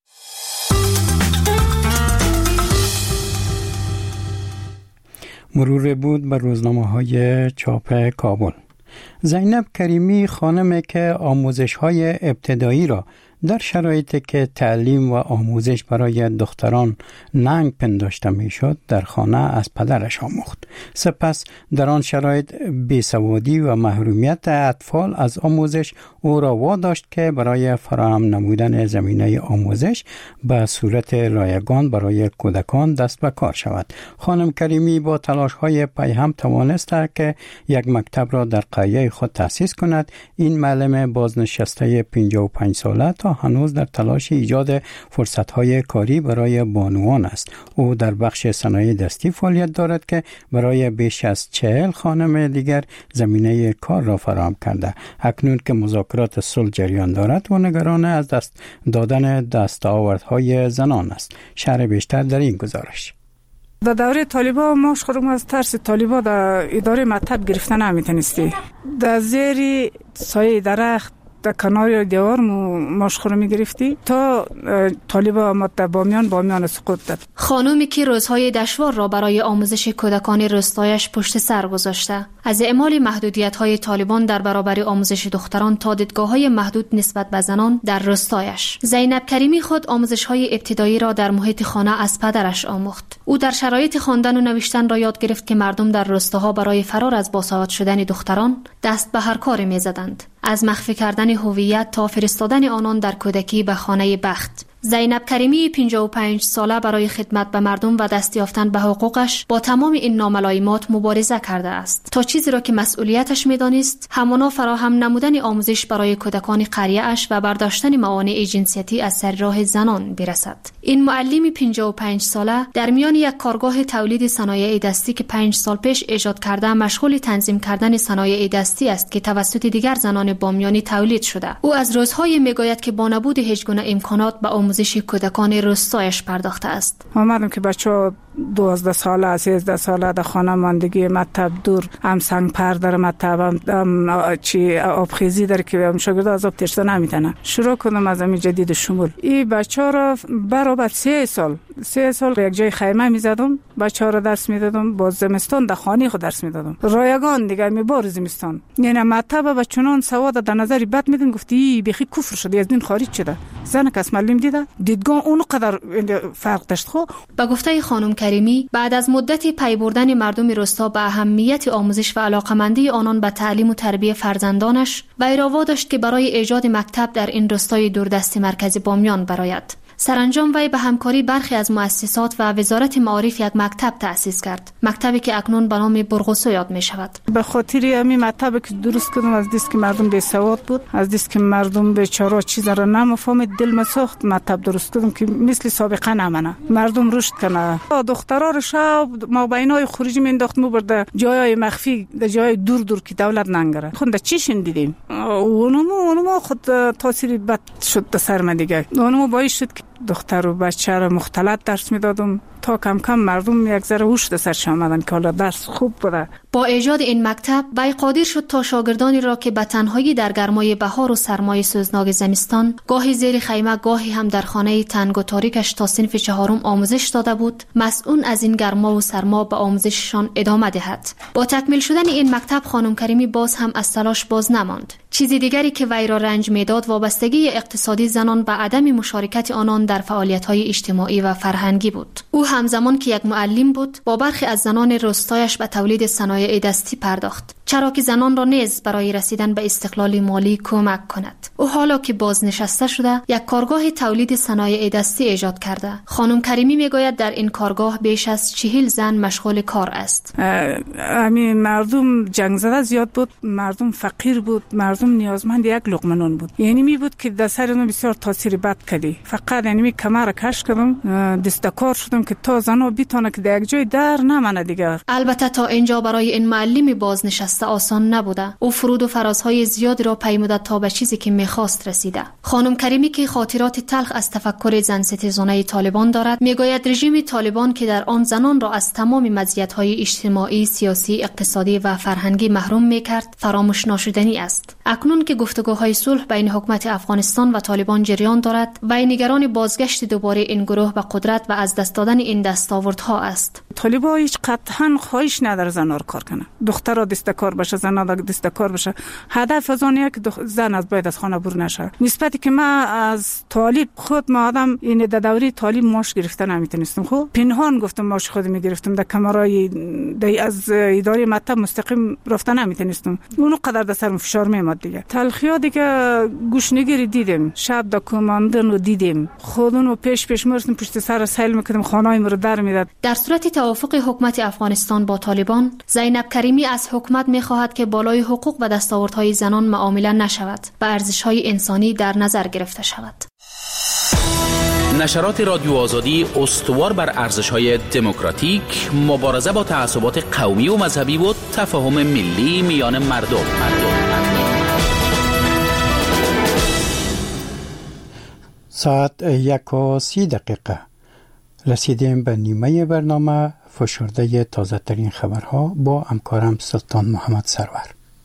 B: مرور بود بر روزنامه‌های چاپ کابل. زینب کریمی خانمی که آموزش‌های ابتدایی را در شرایطی که تعلیم و آموزش برای دختران ننگ پنداشته میشد در خانه از پدرش آموخت. سپس در آن شرایط بیسوادی و محرومیت اطفال از آموزش او را واداشت که برای فراهم نمودن زمینه آموزش به صورت رایگان برای کودکان دست به کار شود. خانم کریمی با تلاش‌های پیهم توانست که یک مکتب را در قریه خود تأسیس کند. این معلم بازنشسته 55 ساله تا هنوز در تلاش ایجاد فرصت‌های کاری برای بانوان است. او در بخش صنایع دستی فعالیت دارد که برای بیش از 40 خانم دیگر زمینه کار را فراهم کرده. اکنون که مذاکرات صلح جریان دارد و نگران از دست دادن دستاوردهای زنان است. شرح بیشتر در این گزارش.
G: در دوره طالبا ما خودمون از ترس طالبا در اداره مکتب گرفتن نمیتونستی. در زیر سایه درخت در کنار دیوار مشخور میگرفتی تا طالبا مت بامیان سقوط داد.
S: خانومی که روزهای دشوار را برای آموزش کودکان روستایش پشت سر گذاشته، از اعمال محدودیت‌های طالبان در برابر آموزش دختران تا دیدگاه‌های محدود نسبت به زنان در روستایش. زینب کریمی خود آموزش‌های ابتدایی را در محیط خانه از پدرش آموخت. او در شرایط خواندن و نوشتن را یاد گرفت که مردم در روستاها برای فرار از باسواد شدن دختران دست به هر کاری می‌زدند، از مخفی کردن هویت تا فرستادن آنان در کودکی به خانه بخت. زینب کریمی 55 ساله برای خدمت به مردم و دست یافتن به حقوقش با تمام این ناملایمات مبارزه کرده است تا چیزی را که مسئولیتش می‌دانست، همانا فراهم نمودن آموزش برای کودکان قریه‌اش و برداشتن موانع جنسیتی از سر راه زنان برسد. این معلم 55 ساله در میان یک کارگاه تولید صنایع دستی که 5 سال پیش ایجاد کرده مشغول تنظیم کردن صنایع دستی است که توسط دیگر زنان بامیانی تولید شده. او از روزهای میگوید که با نبود هیچ گونه امکانات به آموزش کودکان روستایش پرداخته است.
G: آمدم که بچه‌ها 12 ساله 13 ساله در خانه ماندگی، مکتب دور، هم سنگ پر در مکتب، هم چی آبخیزی در که هم شاگرد از آب تشته نمیتونن. شروع کنم از همین جدید شمول. این بچه‌ها را برابر 3 سال یک جای خیمه میزدم، بچه‌ها را درس میدادم. با زمستان در خانه خود درس میدادم. رایگان دیگه میبار زمستان. یعنی مکتب و چنان سواد در نظر بد میدن، گفتی بیخی کفر شده، از دین خارج شده. زن کس معلم دیده دیدگاه اون قدر فرق داشت. خب
S: با گفته خانم کریمی بعد از مدتی پی بردن مردم روستا به اهمیت آموزش و علاقمندی آنان به تعلیم و تربیت فرزندانش، وی را واداشت که برای ایجاد مکتب در این روستای دوردست مرکز بامیان برآید. سرانجام وی به همکاری برخی از مؤسسات و وزارت معارف یک مکتب تأسیس کرد، مکتبی که اکنون به نام برغوثو یاد می شود.
G: به خاطر همین مکتبی که درست کردم، از دست که مردم بی سواد بود، از دست که مردم بیچاره چیزا را نمیفهمید، دل مساخت مکتب درست کردم که مثل سابقه نمونه، مردم رشد کنه. دخترا رو شب ما بینای خروجی مینداخت، مو برده جای مخفی، جای دور که دولت ننگره. خوند چیشون دیدیم، اونم خود تاثیر بد شد در سر من دیگه. اونم باعث شد که دختر و بچه را مختلط درس میدادم تا کم کم مردم یک ذره هوش سرش آمدن که حالا درس خوب بوده.
S: با ایجاد این مکتب وی قادر شد تا شاگردانی را که به تنهایی در گرمای بهار و سرمای سوزناک زمستان گاهی زیر خیمه گاهی هم در خانه تنگ و تاریکش تا صنف 4 آموزش داده بود، مسئول از این گرما و سرما به آموزششان ادامه دهد. با تکمیل شدن این مکتب خانم کریمی باز هم از تلاش باز نماند. چیزی دیگری که وی را رنج میداد وابستگی اقتصادی زنان به عدم مشارکت آنان در فعالیت‌های اجتماعی و فرهنگی بود. او همزمان که یک معلم بود، با برخی از زنان روستایش به تولید صنایع دستی پرداخت، چرا که زنان را نیز برای رسیدن به استقلال مالی کمک کند. او حالا که بازنشسته شده، یک کارگاه تولید صنایع دستی ایجاد کرده. خانم کریمی میگوید در این کارگاه بیش از 40 زن مشغول کار است.
G: همین مردم جنگ زده زیاد بود، مردم فقیر بود، مردم نیازمند یک لقمه نان بود. یعنی می بود که در سر اون بسیار تاثیر بد کردی. فقط یعنی کمر کش کردم، دستکار شدم که تا زنا بتونه که در یک جای در نمانه دیگه.
S: البته تا اینجا برای این معلم بازنشسته آسان نبوده. او فرود و فرازهای زیادی را پیموده تا به چیزی که میخواست رسیده. خانم کریمی که خاطرات تلخ از تفکر زن ستیزانه طالبان دارد، میگوید رژیم طالبان که در آن زنان را از تمام مزیت‌های اجتماعی، سیاسی، اقتصادی و فرهنگی محروم میکرد، فراموش ناشدنی است. اکنون که گفتگوهای صلح بین حکومت افغانستان و طالبان جریان دارد و نگران بازگشت دوباره این گروه به قدرت و از دست دادن این دستاوردها است.
G: طالبان هیچ قطعاً خواهش نداره زنار کار کنه. دخترها دستکار کار بشه، زن دست کار بشه. هدف از اون که زن از باید از خانه برون نشه. نسبتی که ما از طالب خود ما آدم این در دوره طالب ماش گرفته نمیتونستم، خب پنهان گفتم ماش خود میگرفتم، در کمرای از اداره مکتب مستقیم رفته نمیتونستم. اونو قدر در سرم فشار میاد دیگه. تلخیات دیگه گوشنگیری دیدم، شب در کماندن رو دیدم، خودونو پیش مرسم پشت سر سیل میکردم، خانه‌ای مرا در میداد.
S: در صورت توافق حکومت افغانستان با طالبان، زینب کریمی از حکومت میخواهد که بالای حقوق و دستاوردهای زنان معامله نشود و ارزش‌های انسانی در نظر گرفته شود.
A: نشرات رادیو آزادی استوار بر ارزش‌های دموکراتیک، مبارزه با تعصبات قومی و مذهبی و تفاهم ملی میان مردم.
B: ساعت 1:30 رسیدیم به نیمه برنامه فشرده تازه ترین خبرها با همکارم سلطان محمد سرور.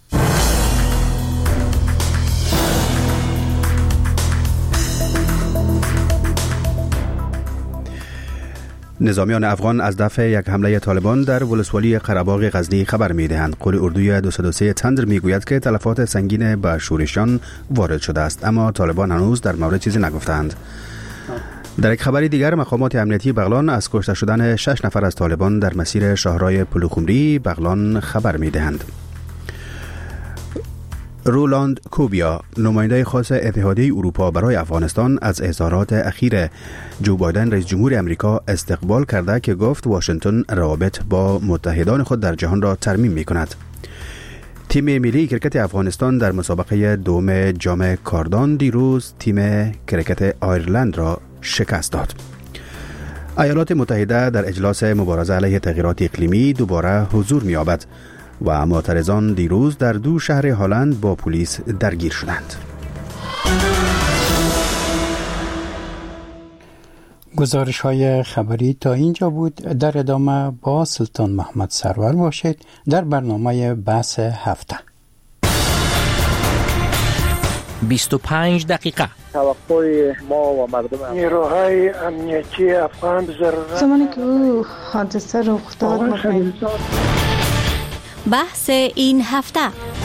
C: نظامیان افغان از دفع یک حمله طالبان در ولسوالی قره‌باغ غزنی خبر می‌دهند. قول اردوی 203 تندر میگوید که تلفات سنگین به شورشیان وارد شده است، اما طالبان هنوز در مورد چیزی نگفتند. در یک خبر دیگر، مقامات امنیتی بغلان از کشته شدن 6 نفر از طالبان در مسیر شاهراه پلوخمری بغلان خبر می‌دهند. رولاند کوبیا، نماینده خاص اتحادیه اروپا برای افغانستان، از اظهارات اخیر جو بایدن رئیس جمهور امریکا استقبال کرده که گفت واشنگتن روابط با متحدان خود در جهان را ترمیم می‌کند. تیم ملی کرکت افغانستان در مسابقه دوم جام کاردان دیروز تیم کرکت آیرلند را شکست داد. ایالات متحده در اجلاس مبارزه علیه تغییرات اقلیمی دوباره حضور می‌یابد و معترضان دیروز در 2 شهر هلند با پلیس درگیر شدند.
B: گزارش های خبری تا اینجا بود. در ادامه با سلطان محمد سرور باشید در برنامه بحث هفته.
T: 25 دقیقه
U: توقع ما و مردم
V: نیروهای امنیتی افغان ضرورت
W: زمانی که او حادثه رخ داد
T: بحث این هفته.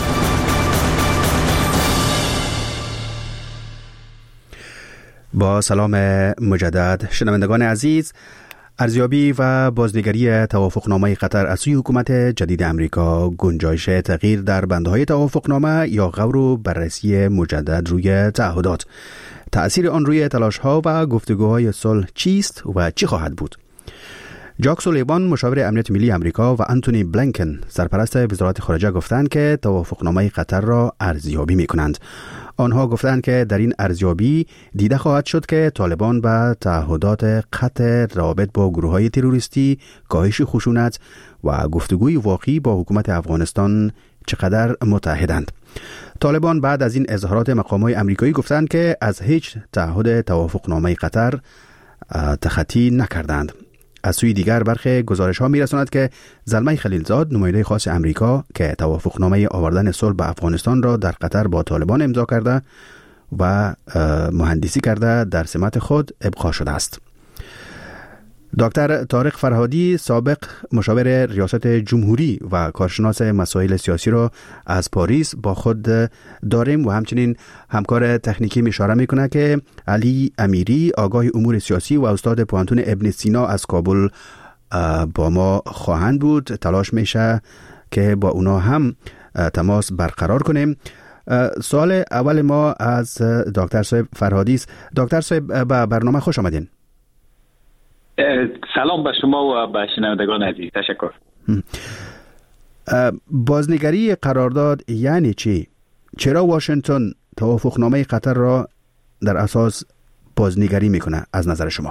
C: با سلام مجدد شنوندگان عزیز، ارزیابی و بازنگری توافقنامه قطر از سوی حکومت جدید امریکا، گنجایش تغییر در بندهای توافقنامه یا غور و بررسی مجدد روی تعهدات، تأثیر آن روی تلاش‌ها و گفتگوهای صلح چیست و چی خواهد بود؟ جاک سولیوان، مشاور امنیت ملی امریکا، و آنتونی بلینکن، سرپرست وزارت خارجه، گفتند که توافقنامه قطر را ارزیابی می‌کنند. آنها گفتند که در این ارزیابی دیده خواهد شد که طالبان به تعهدات قطع روابط با گروه‌های تروریستی، کاهش خشونت و گفتگوی واقعی با حکومت افغانستان چقدر متحدند. طالبان بعد از این اظهارات مقامات آمریکایی گفتند که از هیچ تعهد توافقنامه قطر تخطی نکردند. از سوی دیگر برخی گزارش‌ها می‌رساند که زلمه خلیلزاد، نماینده خاص امریکا که توافقنامه آوردن صلح به افغانستان را در قطر با طالبان امضا کرده و مهندسی کرده، در سمت خود ابقا شده است. دکتر طارق فرهادی، سابق مشاور ریاست جمهوری و کارشناس مسائل سیاسی را از پاریس با خود داریم و همچنین همکار تکنیکی اشاره میکنه که علی امیری، آگاه امور سیاسی و استاد پوانتون ابن سینا از کابل با ما خواهند بود. تلاش میشه که با اونا هم تماس برقرار کنیم. سوال اول ما از دکتر صاحب فرهادی است. دکتر صاحب، به برنامه خوش آمدین.
X: سلام به شما و به شنوندگان عزیز. تشکر.
C: بازنگری قرارداد یعنی چی؟ چرا واشنگتن توافقنامه قطر را در اساس بازنگری میکنه از نظر شما؟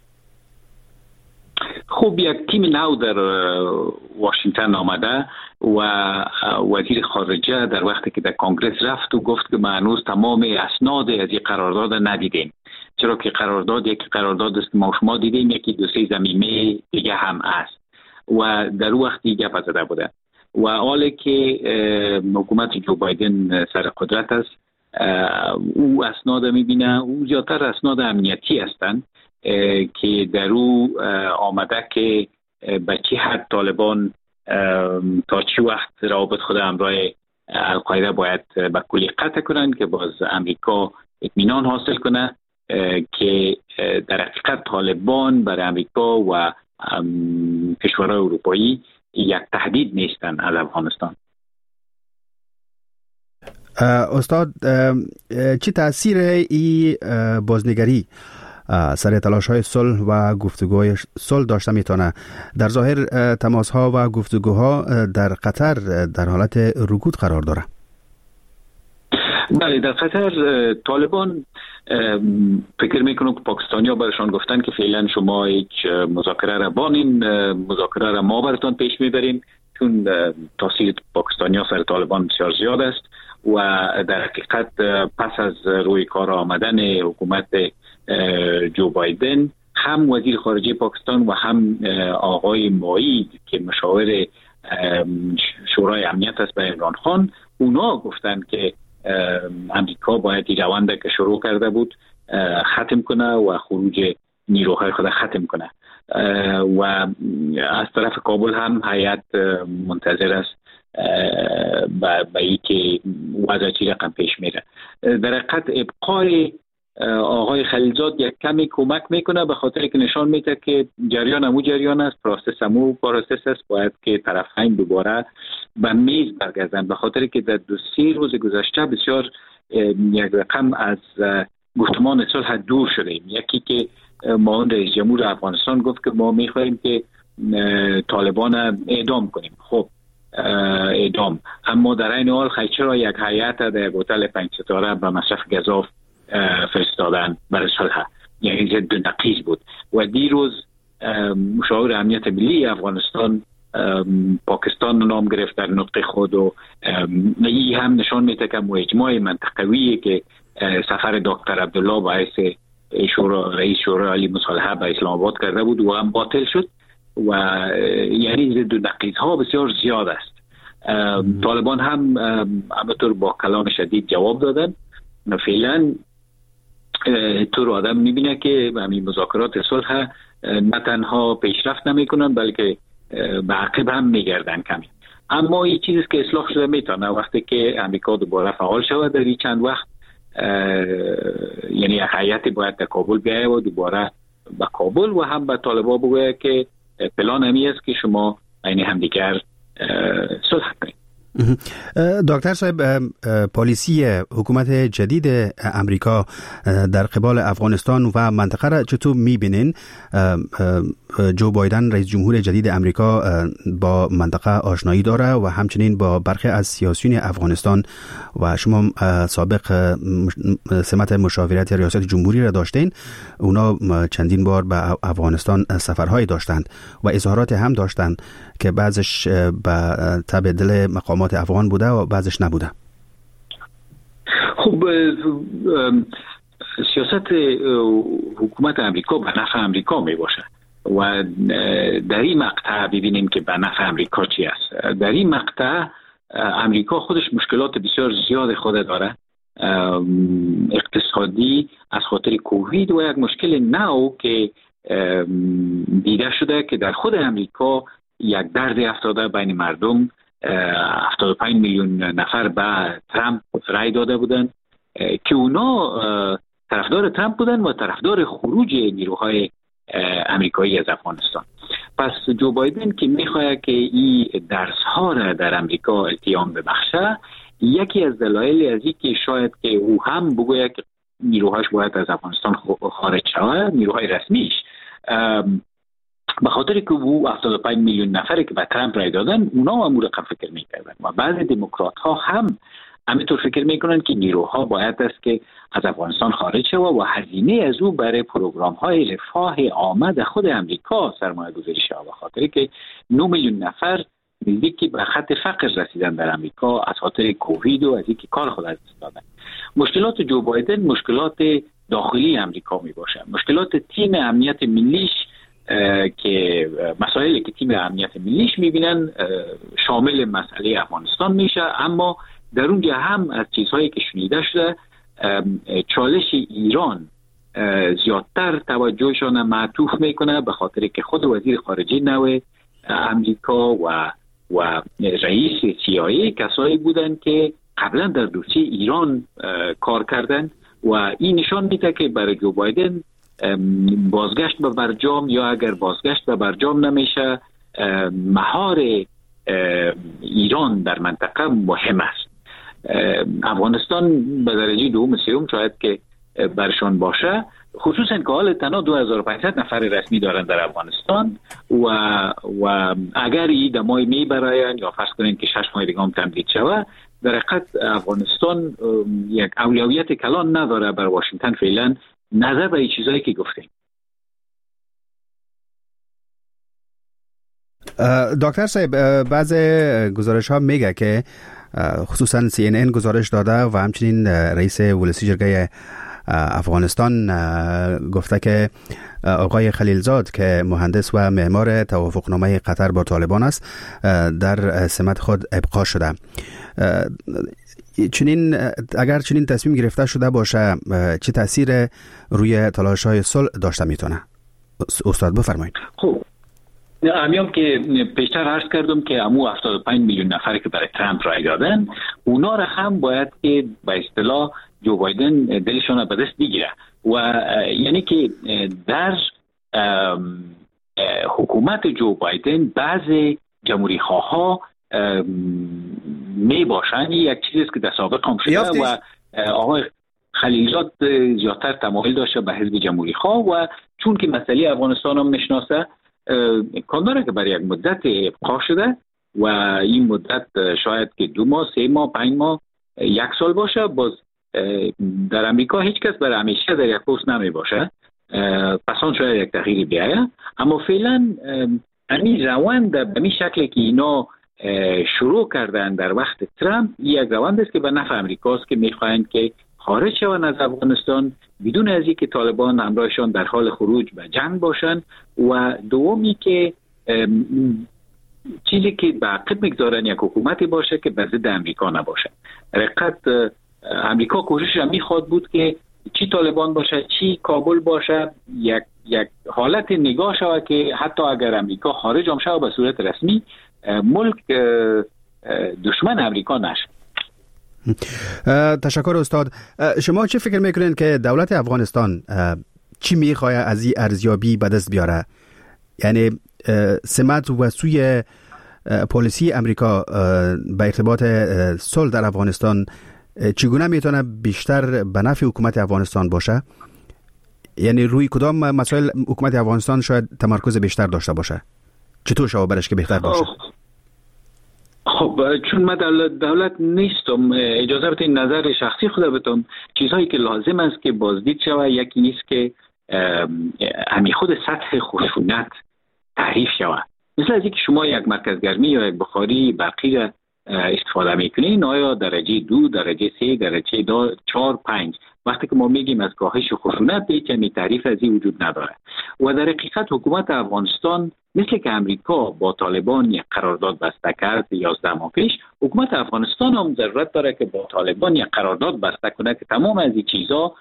X: خب، یک تیم نو در واشنگتن آمده و وزیر خارجه در وقتی که در کنگره رفت و گفت که ما هنوز تمام اسناد از این قرارداد ندیدیم، چرا که قرارداد یک قرارداد است ما شما دیدیم، یکی دو سه زمینه دیگه هم است و در وقتی گپ زده بوده و حالی که حکومت جو بایدن سر قدرت است، او اسناد میبینه، او زیادتر اسناد امنیتی هستند که در او آمده که به چه حد طالبان تا چی وقت روابط خود همراه القاعده باید به کلی قطع کنند که باز امریکا اطمینان حاصل کنه که در حقیقت طالبان برای امریکا و کشورهای اروپایی یک تهدید نیستند از افغانستان.
C: استاد، چی تاثیر این بازنگری سر تلاش‌های صلح و گفتگوهای صلح داشته میتونه؟ در ظاهر تماس‌ها و گفتگوها در قطر در حالت رکود قرار داره.
X: بله، در قطر طالبان فکر میکنم که پاکستانی‌ها برشان گفتن که فعلا شما هیچ مذاکره را بانین، مذاکره را ما براتون پیش میبریم، چون تاثیر پاکستانی‌ها سر طالبان بسیار زیاد است و در حقیقت پس از روی کار آمدن حکومت جو بایدن هم وزیر خارجه پاکستان و هم آقای معید که مشاور شورای امنیت است به عمران خان، اونا گفتن که امریکا باید این روند که شروع کرده بود ختم کنه و خروج نیروهای خود ختم کنه و از طرف کابل هم هیئت منتظر است به ای که وضع چی رقم پیش میره. در حقیقت ابقای آقای خلیلزاد یک کمی کمک میکنه به خاطر که نشان میده که جریان همو جریان است، پروسس همو پروسس است، باید که طرفین دوباره به میز برگردن، به خاطر که در 2-3 روز گذشته بسیار یک رقم از گفتمان صلح دور شدیم. یکی که معاون رئیس جمهور افغانستان گفت که ما میخواهیم که طالبان اعدام کنیم. خب اعدام، اما در این حال چرا یک هیئت در یک هتل 5 ستاره به مصرف گزاف فرستادن برای صلح؟ یعنی ضد و نقیض بود. و دیروز مشاور امنیت ملی افغانستان پاکستان رو نام گرفت در نطق خود و این هم نشان میده که اجماع منطقویه که سفر دکتر عبدالله باعث رئیس شورای عالی مصالحه به اسلام آباد کرده بود و هم باطل شد و یعنی ضد و نقیض ها بسیار زیاد است. طالبان هم همینطور با کلام شدید جواب دادن. فعلا طور آدم میبینه که همین مذاکرات صلح نه تنها پیشرفت نمیکنن بلکه به عقب هم میگردن کمی. اما این چیزی که اصلاح شده میتونه وقتی که امریکا دوباره فعال شود در این چند وقت، یعنی هیئت باید در کابل بیاید و دوباره به کابل و هم به طالبان بگوید که پلان همی است که شما بین همدیگر صلح کنید.
C: دکتر صاحب، پالیسی حکومت جدید امریکا در قبال افغانستان و منطقه را چطور میبینین؟ جو بایدن رئیس جمهور جدید امریکا با منطقه آشنایی داره و همچنین با برخی از سیاسیون افغانستان و شما سابق سمت مشاورت ریاست جمهوری را داشتین. اونا چندین بار به افغانستان سفرهایی داشتند و اظهارات هم داشتند که بعضش به تبع دل مقامات افغان بوده و بعضش نبوده.
X: خب سیاست حکومت امریکا به نفع امریکا می باشه و در این مقطع ببینیم که به نفع امریکا چی است. در این مقطع امریکا خودش مشکلات بسیار زیاد خود داره، اقتصادی از خاطر کووید و یک مشکل نو که دیده شده که در خود امریکا یک درد افتاده بین مردم. 75 میلیون نفر به ترامپ رای داده بودن که اونا طرفدار ترامپ بودن و طرفدار خروج نیروهای امریکایی از افغانستان. پس جو بایدن که میخواد که این درس ها را در امریکا التیام ببخشه، یکی از دلایل از این که شاید که او هم بگوید که نیروهاش باید از افغانستان خارج شود، نیروهای رسمیش، به خاطر که او 75 میلیون نفری که به ترامپ رای دادن اونا هم رقم فکر میکردن و بعضی دموکرات ها هم همینطور فکر میکنن که نیروها باید است که از افغانستان خارج شود و هزینه از او برای پروگرام های رفاه عامه خود امریکا سرمایه گذاری شود، به خاطر که 9 میلیون نفر نزدیک به خط فقر رسیدن در امریکا از خاطر کووید و از اینکه کار خود از دست دادن. مشکلات جو بایدن مشکلات داخلی امریکا می باشه، مشکلات تیم امنیت ملیش که مسائلی که تیم امنیت ملیش میبینن شامل مسئله افغانستان میشه، اما در اونجا هم از چیزهایی که شنیده شده چالش ایران زیادتر توجهشان معطوف میکنه، به خاطر که خود وزیر خارجه نو امریکا و و رئیس CIA کسایی بودند که قبلا در دوسیه ایران کار کردند و این نشان میده که برای جو بایدن بازگشت به برجام یا اگر بازگشت به برجام نمیشه مهار ایران در منطقه مهم است. افغانستان به درجه دوم سوم شاید که برشان باشه، خصوصا که حال تنها 2500 نفر رسمی دارن در افغانستان و اگر این دمای میبراین یا فرض کنین که 6 ماه دیگه هم تمدید شود، در حقیقت افغانستان یک اولویت کلان نداره بر واشنگتن فعلا نظر به این چیزایی که گفتیم.
C: دکتر صاحب، بعض گزارش ها میگه که خصوصا CNN گزارش داده و همچنین رئیس ولسی جرگه افغانستان گفته که آقای خلیلزاد که مهندس و معمار توافقنامه قطر با طالبان است در سمت خود ابقا شده. اگر چنین تصمیم گرفته شده باشه چه تاثیر روی تلاش‌های صلح داشته میتونه؟ استاد بفرمایید.
X: خب امیام که پیشتر عرض کردم که امو 75 میلیون نفری که برای ترامپ رای دادن، اونا را هم باید که به اصطلاح جو بایدن دلشون به دست بگیره و یعنی که در حکومت جو بایدن بعضی جمهوری خواه می باشن. یک چیزی است که در سابق هم شده و آقای خلیلزاد زیادتر تمایل داشته به حزب جمهوری خواه و چون که مسئله افغانستان هم میشناسه امکان داره که برای یک مدت ابقا شده و این مدت شاید که 2 ماه 3 ماه 5 ماه 1 سال باشه. باز در امریکا هیچ کس برای همیشه در یک پست نمی باشه، پس آن شاید یک تغییری بیاید، اما فعلا همین روند به این شکلی که اینا شروع کردن در وقت ترامپ یک روند است که به نفع امریکاست که میخواهند که خارج شوند از افغانستان بدون از اینکه طالبان همراهشان در حال خروج به جنگ باشند و دومی که چیزی که به عقب میگذارن یک حکومتی باشه که به ضد امریکا نباشه. حقیقت امریکا کوشش میخواد بود که چی طالبان باشه چی کابل باشه یک حالت نگاه شود که حتی اگر امریکا خارج هم شود به صورت رسمی ملک دشمن امریکا نشه.
C: تشکر استاد. شما چه فکر میکنین که دولت افغانستان چی میخواه از این ارزیابی به دست بیاره؟ یعنی سمت و سوی پالیسی امریکا به ارتباط صلح در افغانستان چگونه میتونه بیشتر به نفع حکومت افغانستان باشه؟ یعنی روی کدام مسائل حکومت افغانستان شاید تمرکز بیشتر داشته باشه؟ چطور شما برش که بهتر باشه؟
X: خب چون من دولت نیستم، اجازه بدید نظر شخصی خود بدم. چیزهایی که لازم است که بازدید شود یکی نیست که همی خود سطح خشونت تعریف شود. مثل از اینکه شما یک مرکز گرمی یا یک بخاری برقی را استفاده میکنین، آیا درجه 2 درجه 3 درجه 4 5 وقتی که ما میگیم از کاهش خشونت کمی تعریف از این وجود نداره و در حقیقت حکومت افغانستان مثل که امریکا با طالبان یک قرارداد بسته کرد 11 ماه پیش، حکومت افغانستان هم ضرورت داره که با طالبان یک قرارداد بسته کنه که تمام از این چیزا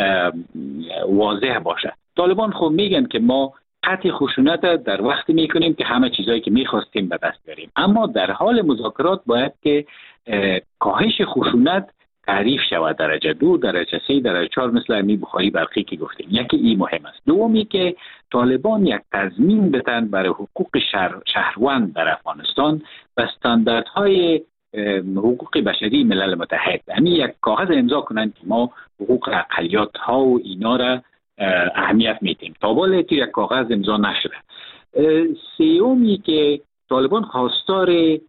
X: واضح باشه. طالبان خب میگن که ما قطع خشونت در وقتی میکنیم که همه چیزایی که میخواستیم به دست بیاریم، اما در حال مذاکرات باید که کاهش خشونت تعریف شود درجه 2 درجه 3 درجه 4 مثل امی بخاری برقی که گفتیم. یکی این مهم است. دومی که طالبان یک تضمین بدن برای حقوق شهروند در افغانستان و استانداردهای حقوق بشری ملل متحد، یعنی یک کاغذ امضا کنند که ما حقوق اقلیت ها و اینا را اهمیت میدیم. تا بالا یک کاغذ امضا نشده. سومی که طالبان خواستار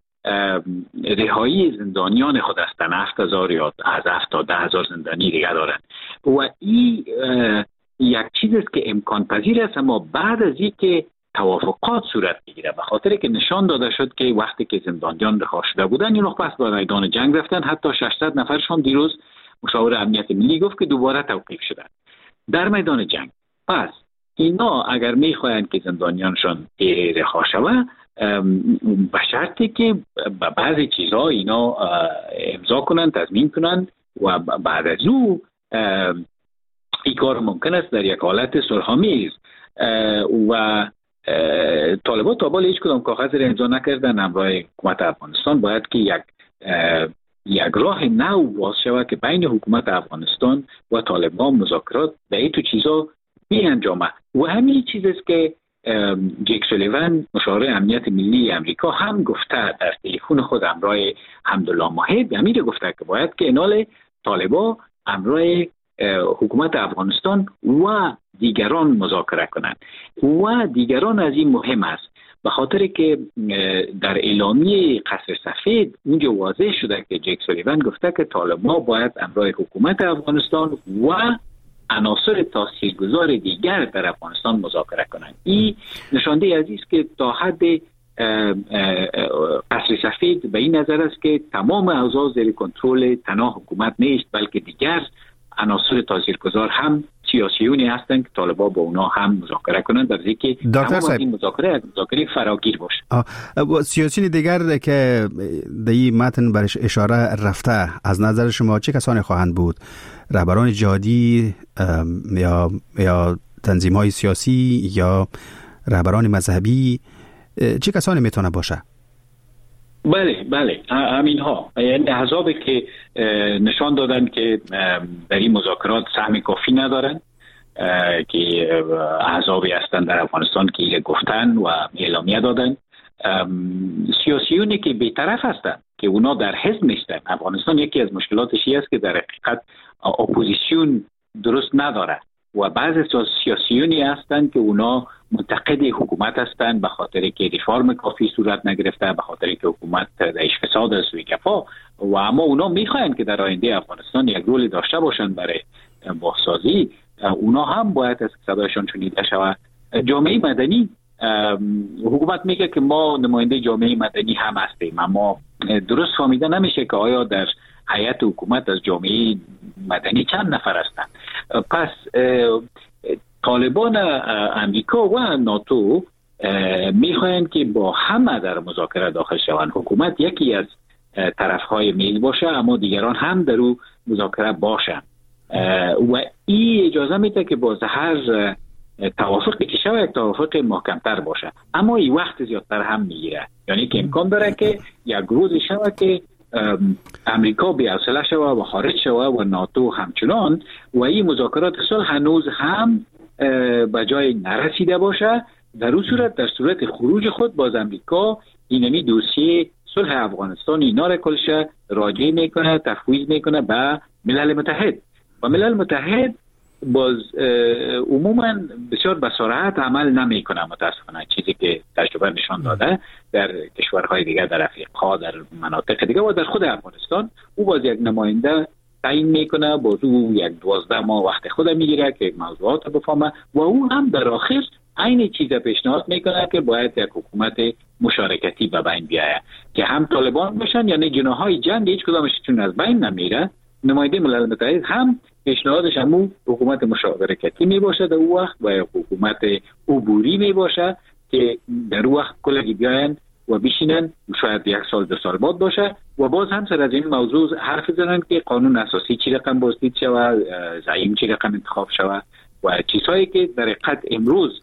X: رهایی زندانیان خود هستند، 7000 یا از 7 تا 10000 زندانی دیگه دارند و این یک چیز است که امکان پذیر است، اما بعد از اینکه توافقات صورت بگیره، به خاطر که نشان داده شد که وقتی که زندانیان رها شده بودن اینا پس به میدان جنگ رفتن، حتی 600 نفرشون دیروز مشاور امنیت ملی گفت که دوباره توقیف شدن در میدان جنگ. پس اینا اگر میخواین که زندانیانشون رها شوه به شرطی که بعضی چیزها اینا امضا کنن، تضمین کنن و بعد از او این کار ممکن است در یک حالت صلح‌آمیز و طالبان تا حالا هیچ کدام کاغذ را امضا نکردن همراه حکومت افغانستان. باید که یک راه نو باز شود که بین حکومت افغانستان و طالبان مذاکرات به این تو چیزا بیانجامه و همین چیز است که جیک سولیوان مشاور امنیت ملی امریکا هم گفته در تلفن خود همراه حمدالله ماهد، امیر گفته که باید که انال طالبان همراه حکومت افغانستان و دیگران مذاکره کنند و دیگران از این مهم است به خاطر که در اعلامیه قصر سفید اونجا واضح شده که جیک سولیوان گفته که طالبان باید همراه حکومت افغانستان و عناصر تاثیرگذار دیگر در افغانستان مذاکره کنند. این نشانده عزیز که تا حد قصر سفید به این نظر است که تمام اوضاع زیر کنترل تنها حکومت نیست، بلکه دیگر عناصر تاثیرگذار هم سیاسیونی هستند که طالبان با اونا هم مذاکره کنند، در حالی که تمام این مذاکره فراگیر باشه.
C: سیاسیون دیگر که در این متن برش اشاره رفته از نظر شما چه کسانی خواهند بود؟ رهبران جهادی یا تنظیم‌های سیاسی یا رهبران مذهبی، چه کسانی میتونه باشه؟
X: بله همین ها، یعنی احزابی که نشان دادن که در این مذاکرات سهم کافی ندارن، که احزابی هستن در افغانستان که گفتن و اعلامیه دادن، سیاسیونی که بی‌طرف هستن که اونا در حزب نیستن. افغانستان یکی از مشکلاتش است که در حقیقت اپوزیسیون درست نداره و بعضی سیاسیونی هستند که اونا منتقد حکومت هستند به خاطر که ریفرم کافی صورت نگرفته، به خاطر که حکومت درش فساد از سوی کفا و اما اونا میخواین که در آینده افغانستان یک رول داشته باشن برای بازسازی. اونا هم باید از صدایشان شنیده شود. جامعه مدنی، حکومت میگه که ما نماینده جامعه مدنی هم هستیم، اما درست فهمیده نمیشه که آیا در هیئت حکومت از جامعه مدنی چند نفر هستند. پس طالبان امریکا و ناتو میخواین که با همه در مذاکره داخل شوند. حکومت یکی از طرفهای میز باشه اما دیگران هم در او مذاکره باشند و این اجازه میده که با هر توافقی که شود یک توافق محکمتر باشه، اما این وقت زیادتر هم میگیره. یعنی که امکان داره که یک روز شود که امریکا بی‌حوصله شود و خارج شود و ناتو همچنان و این مذاکرات صلح هنوز هم به جای نرسیده باشه. در اون صورت، در صورت خروج خود باز امریکا اینمی دوسیه صلح افغانستان اینا را کلش راجع میکنه، تفویض میکنه به ملل متحد و ملل متحد باز عموما بسیار به سرعت عمل نمیکنه متاسفانه، چیزی که تجربه نشان داده در کشورهای دیگر، در افریقا، در مناطق دیگر و در خود افغانستان. او باز یک نماینده تعیین میکنه، باز او یک 12 ماه وقت خود میگیره که موضوعات رو بفهمه و او هم در آخر عین چیز پیشنهاد میکنه که باید یک حکومت مشارکتی به بین بیاید که هم طالبان باشن، یعنی جناحهای جنگ هیچ کدامشون از بین نمیره. نماینده ملل متحد هم پیشنهادش همون حکومت مشارکتی می باشه در او وقت و حکومت عبوری می باشه که در او وقت کلگی بیاین و بشینن، شاید 1 سال 2 سال بعد باشه و باز هم سر از این موضوع حرف بزنن که قانون اساسی چی رقم بازدید شود، زعیم چی رقم انتخاب شود و چیزهایی که در حقیقت امروز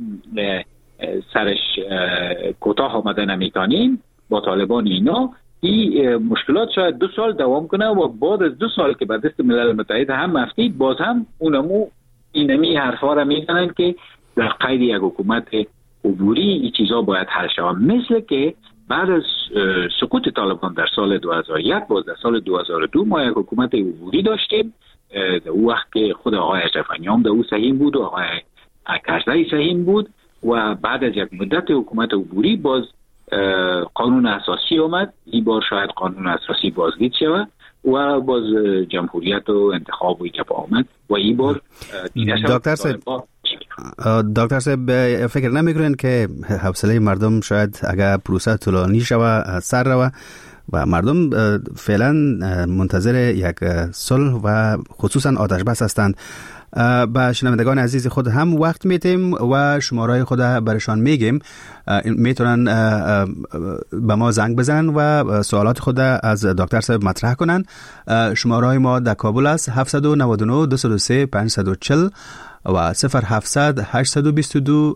X: سرش کوتاه آمده نمیتونیم با طالبان اینا. این مشکلات شاید 2 سال دوام کنه و بعد از 2 سال که بعد دست ملل متحد هم مفتید باز هم اونمو اینمی حرفا را میزنن که در قید یک حکومت عبوری این چیزا باید حل شود. مثل که بعد از سقوط طالبان در سال 2001 باز در سال 2002 ما یک حکومت عبوری داشتیم، در اون وقت که خود آقای اشرف غنی در اون سهیم بود و آقای کرزی سهیم بود و بعد از یک مدت حکومت عبوری باز قانون اساسی اومد. این بار شاید قانون اساسی بازدید شود و باز جمهوریت و انتخاب و ایجاب آمد و این بار
C: دکتر صاحب فکر نمیکنین که حوصله مردم شاید اگر پروسه طولانی شود سر رود و مردم فعلا منتظر یک صلح و خصوصا آتش بس هستند به شنوندگان عزیز خود هم وقت میتیم و شمارهای خود برشان میگیم، میتونن به ما زنگ بزنن و سوالات خود از دکتر صاحب مطرح کنن. شمارهای ما در کابل است 799 203 540 و 0700 822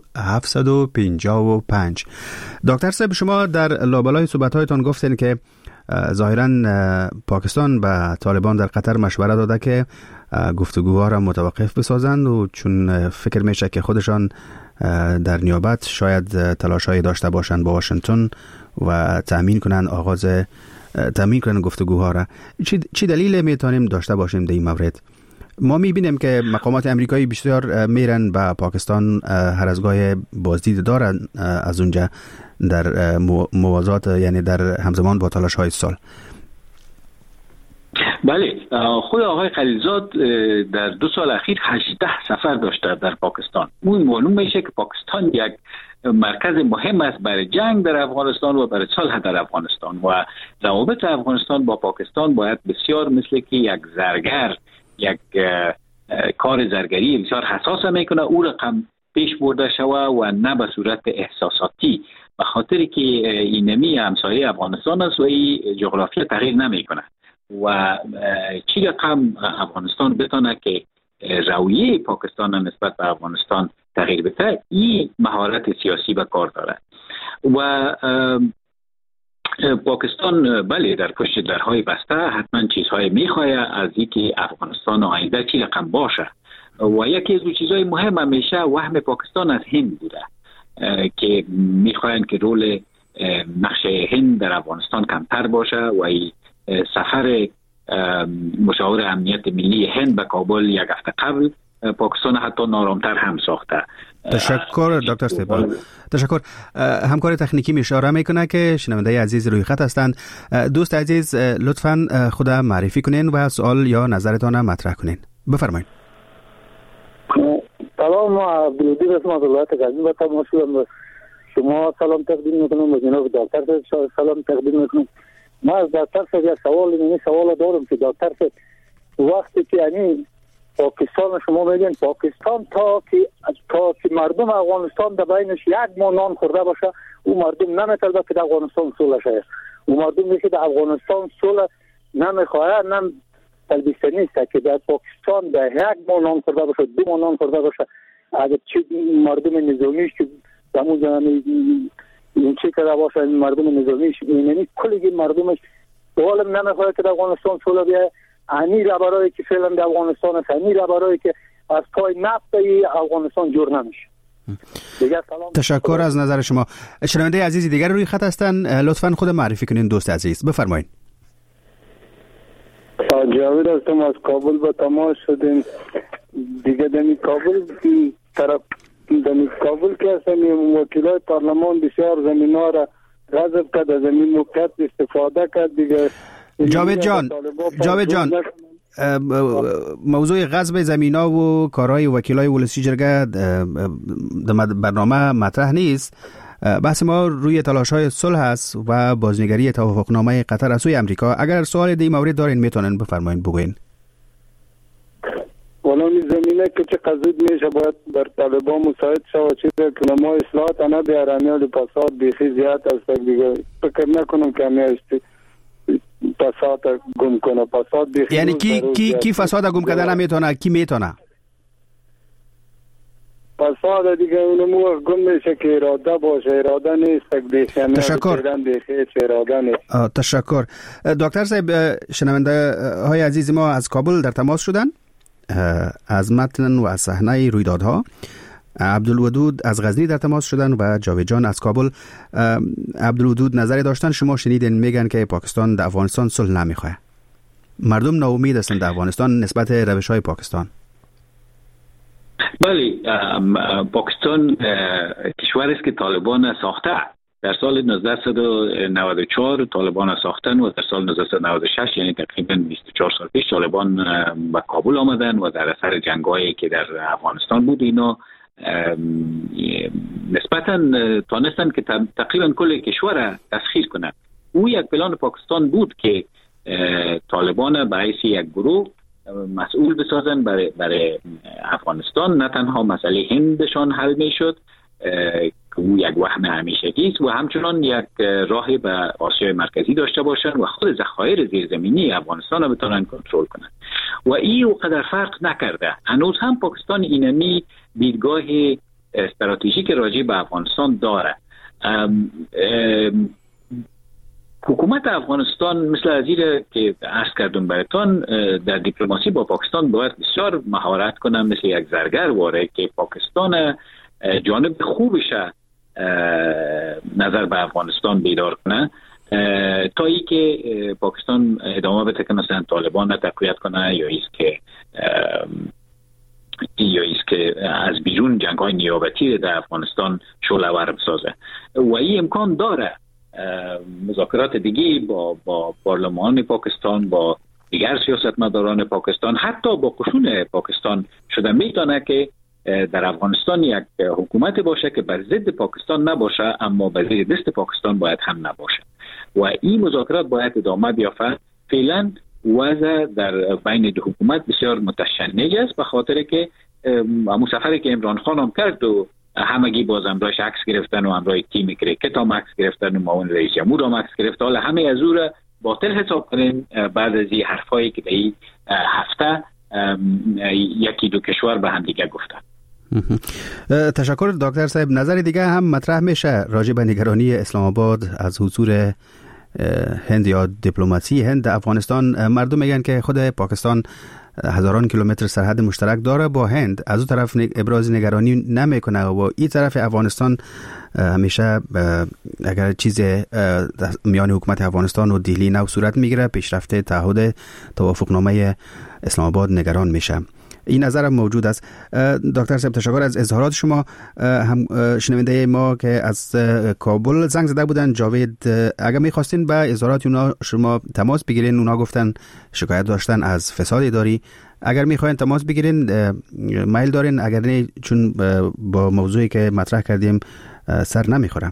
C: 755. دکتر صاحب، شما در لابلای صحبت‌هایتان گفتین که ظاهراً پاکستان به طالبان در قطر مشوره داده که گفتگوها را متوقف بسازند و چون فکر میشه که خودشان در نیابت شاید تلاش‌هایی داشته باشند با واشنگتن و تأمین کنند گفتگوها را. چی دلیل میتونیم داشته باشیم در این مورد؟ ما میبینیم که مقامات امریکایی بسیار میرن به پاکستان، هر از گاه بازدید دارن از اونجا در موازات، یعنی در همزمان با تلاش های صلح.
X: بله، خود آقای خلیلزاد در 2 سال اخیر 18 سفر داشته در پاکستان. اون معلوم میشه که پاکستان یک مرکز مهم است برای جنگ در افغانستان و برای صلح در افغانستان و روابط افغانستان با پاکستان باید بسیار مثل که یک زرگر یک کار زرگری بسیار حساس میکنه او رقم پیش برده شوه و نه به صورت احساساتی، به خاطر که اینمی همسایه افغانستان است و این جغرافیا تغییر نمیکنه و چی رقم افغانستان بتونه که رویه پاکستان نسبت به افغانستان تغییر بده، این مهارت سیاسی به کار داره و پاکستان بله در پشت درهای بسته حتما چیزهای میخواه از اینکه افغانستان آینده چی رقم باشه و یکی از چیزهای مهم همیشه وهم پاکستان از هند بوده که میخواهند که رول نقش هند در افغانستان کمتر باشه و سفر مشاور امنیت ملی هند به کابل یک هفته قبل پاکستان حتی نارامتر هم ساخته.
C: تشکر دکتر استقبال. تشکر. همکار تکنیکی اشاره میکنه که شنونده عزیز روی خط هستند. دوست عزیز لطفاً خود معرفی کنین و سوال یا نظرتان مطرح کنین. بفرمایید.
U: سلام، عبدالودی رسم از ولایت غزنی با تماس شدم. شما سلام تقدیم میکنم و جناب دکتر سلام تقدیم میکنم. ما از دکتر صاحب یک سوال دارم که دکتر صاحب وقتی که یعنی پاکستان شما میگین پاکستان تا که مردم افغانستان در بینش یک ماه نان خورده باشه او مردم نمیتونه که در افغانستان صلح شه. او مردم میشه در افغانستان صلح نمیخواد، نم تلبیسه نیست که در پاکستان در یک ماه نان خورده باشه 2 ماه نان خورده باشه. اگه چی مردم نظامیش که دمو زنی این چی کرده باشه مردم نظامیش یعنی کلی مردمش دولم نمیخواد که در افغانستان صلح بیه. انی را برای که فعلا در افغانستان است، انی را برای که از پای نفت افغانستان جور نمیشه.
C: تشکر از نظر شما. شنونده عزیزی دیگر روی خط هستن، لطفاً خود معرفی کنین دوست عزیز، بفرمایید.
U: جاوید هستم از کابل با تماس شدیم دیگه. دمی کابل طرف دمی کابل که هستیم وکیلای پارلمان بسیار زمینا را غصب کرد، از زمین موقعیت استفاده کرد دیگه.
C: جاوید جان موضوع غصب زمینا و کارهای وکیلای ولسی جرگه در برنامه مطرح نیست. بحث ما روی تلاش‌های صلح است و بازنگری توافقنامه قطر از سوی امریکا. اگر سوال در مورد دارین میتونن بفرمایید بگوین.
U: والا این زمینه که چه قضیه میشه باید بر طالبان مساعد شود چیزی که ما اصلاحات انا بیارانیال پاسات بیخی زیاد است دیگه. فکر نکنم که همیشه فساد گم کنه. فساد بیخی
C: یعنی کی فساد گم کردن نمیتونه؟ کی میتونه؟
U: فساد دیگه اونمو گم میشه که اراده باشه، اراده نیست بیخی.
C: تشکر.
U: اراده نیست.
C: تشکر. دکتر صاحب، شنونده های عزیز ما از کابل در تماس شدن از متن و از صحنه رویدادها. عبدالودود از غزنی در تماس شدن و جاوید جان از کابل. عبدالودود نظری داشتن، شما شنیدین میگن که پاکستان در افغانستان صلح نمیخواه. مردم ناامید هستند در افغانستان نسبت روش‌های پاکستان.
X: بله، پاکستان کشور است که طالبان ساخته. در سال 1994 طالبان ساختن و در سال 1996 یعنی تقریبا 24 سال پیش طالبان به کابل آمدن و در اثر جنگایی که در افغانستان بود اینا نسبتاً تانستن که تقریبا کل کشور را تسخیر کنند. او یک پلان پاکستان بود که طالبان به حیث یک گروه مسئول بسازن برای افغانستان. نه تنها مسئله هندشان حل میشد که او یک وهم همیشگی است و همچنان یک راهی به آسیای مرکزی داشته باشن و خود ذخایر زیرزمینی افغانستان را بتونن کنترل کنن و این اونقدر فرق نکرده. هنوز هم پاکستان اینمی دیدگاه استراتژیک راجع به افغانستان داره. حکومت افغانستان مثل از این که عرض کردم براتون در دیپلماسی با پاکستان باید بسیار مهارت کنه، مثل یک زرگر واره که پاکستان جانب خوبش نظر به افغانستان بیدار کنه تا ای که پاکستان ادامه بده که مثلا طالبان را تقویت کنه یا ایست که از بیرون جنگ‌های نیابتی در افغانستان شعله‌ور بسازه و این امکان داره. مذاکرات دیگه با پارلمان پاکستان، با دیگر سیاستمداران پاکستان، حتی با قشون پاکستان شده میتونه که در افغانستان یک حکومت باشه که بر ضد پاکستان نباشه اما بر ضد دست پاکستان باید هم نباشه و این مذاکرات باید ادامه بیافته. فعلا وضع در بین دو حکومت بسیار متشنج است به خاطر که همون سفری که عمران خان هم کرد و همگی باز امرایش عکس گرفتن و امرای تیم کریکت هم عکس گرفتن و معاون رئیس جمهور هم عکس گرفت. حالا همه از او را باطل حساب کنین بعد از این حرفایی که در این هفته یکی دو کشور به هم دیگه گفتن.
C: تشکر دکتر صاحب. نظر دیگه هم مطرح میشه راجع به نگرانی اسلام آباد از حضور هند یا دیپلماسی هند در افغانستان. مردم میگن که خود پاکستان هزاران کیلومتر سرحد مشترک داره با هند، از اون طرف ابراز نگرانی نمیکنه و این طرف افغانستان همیشه اگر چیز میان حکومت افغانستان و دهلی نو صورت میگیره پیشرفت تعهد توافقنامه اسلام آباد نگران میشه. این نظر موجود است. دکتر صاحب تشکر از اظهارات شما. هم شنونده ما که از کابل زنگ زده بودن، جاوید، اگر میخواستین با اظهارات اونا شما تماس بگیرین، اونا گفتن شکایت داشتن از فساد اداری. اگر میخواین تماس بگیرین میل دارین، اگر نه چون با موضوعی که مطرح کردیم سر نمیخورم.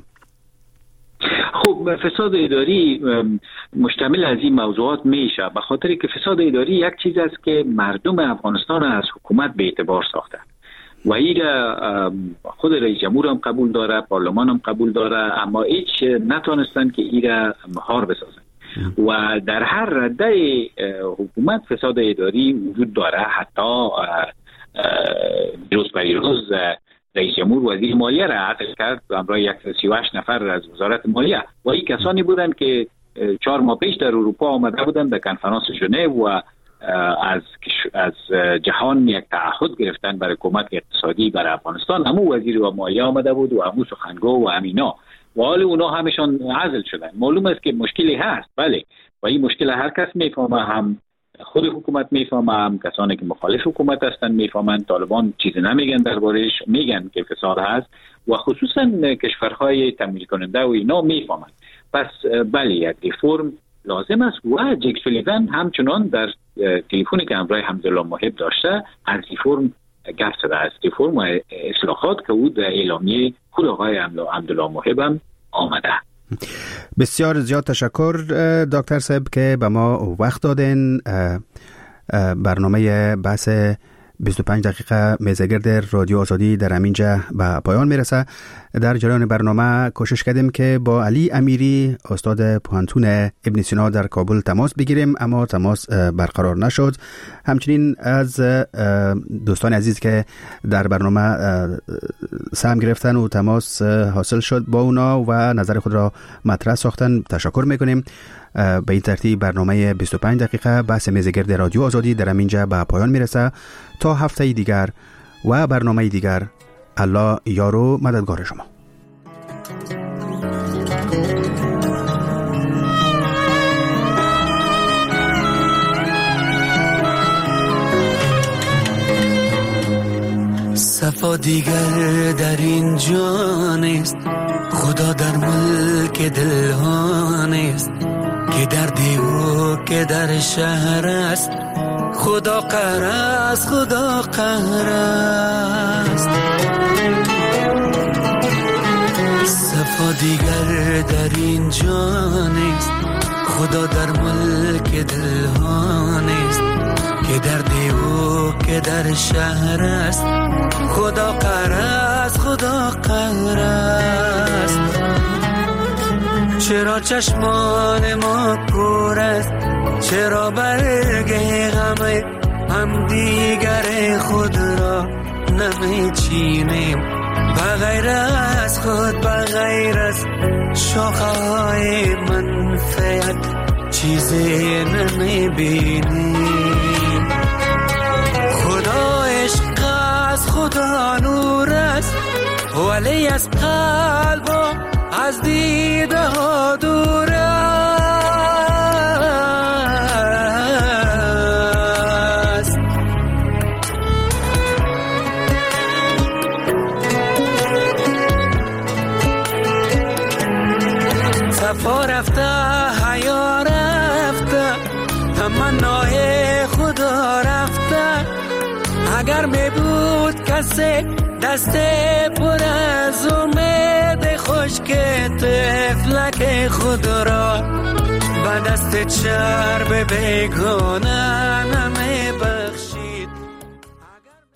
X: خب فساد اداری مشتمل از این موضوعات میشه به خاطر که فساد اداری یک چیز است که مردم افغانستان از حکومت به اعتبار ساخته و این خود رئیس جمهور هم قبول داره، پارلمان هم قبول داره، اما هیچ نتونستن که این را مهار بسازن و در هر رده حکومت فساد اداری وجود داره. حتی روز بریروز رئیس جمهور وزیر مالیه را عطل کرد و همراه 138 نفر از وزارت مالیه و این کسانی بودند که 4 ماه پیش در اروپا آمده بودند در کنفرانس ژنو و از جهان یک تعهد گرفتن برای کمک اقتصادی برای افغانستان. همون وزیر و مالیه آمده بود و همون سخنگو و همینا و حال اونا همشان عزل شدن. معلوم است که مشکلی هست، بله، و این مشکل هر کس میفهمه، هم خود حکومت میفهمه، هم کسانی که مخالف حکومت هستن میفهمن. طالبان چیزی نمیگن دربارش، میگن که فساد هست و خصوصا کشورهای تمویل کننده و اینا میفهمن. پس بله یک ریفرم لازم است و جک سولیوان همچنان در تلفنی که همراه حمدالله محب داشته از ریفرم گفت زده، از ریفرم و اصلاحات که او در اعلامیه خود آقای حمدالله محب هم آمده.
C: بسیار زیاد تشکر دکتر صاحب که به ما وقت دادین. برنامه بحث 25 دقیقه میزگرد رادیو آزادی در همینجا به پایان میرسه. در جریان برنامه کوشش کردیم که با علی امیری استاد پوهنتون ابن سینا در کابل تماس بگیریم اما تماس برقرار نشد. همچنین از دوستان عزیز که در برنامه سهم گرفتن و تماس حاصل شد با اونا و نظر خود را مطرح ساختن تشکر میکنیم. به این ترتیب برنامه 25 دقیقه بحث میزگرد رادیو آزادی در همینجا به پایان میرسه. تا هفته دیگر و برنامه دیگر، الله یار و مددگار شما.
D: صفا دیگر در این جان است، خدا در ملک دلها نیست، که در دیو که در شهر است، خدا قهر است، خدا قهر است. صفا دیگر در این جان است، خدا در ملک دلها نیست، که در دیو که در شهر است. خدا قهر است، خدا قهر است. چرا چشمان ما کور است؟ چرا برگ غم هم دیگر خود را نمیچینیم؟ بغیر از خود، بغیر از شاخه های منفعت چیزی نمیبینیم. خدا عشق است، خدا نور است، ولی از قلب و از دیده ها دور است. صفا رفته، حیا رفته، تمنای خدا رفته. اگر می بود کسی دست پر از امید خشک طفلک خود را به دست چرب بیگانه نمی بخش.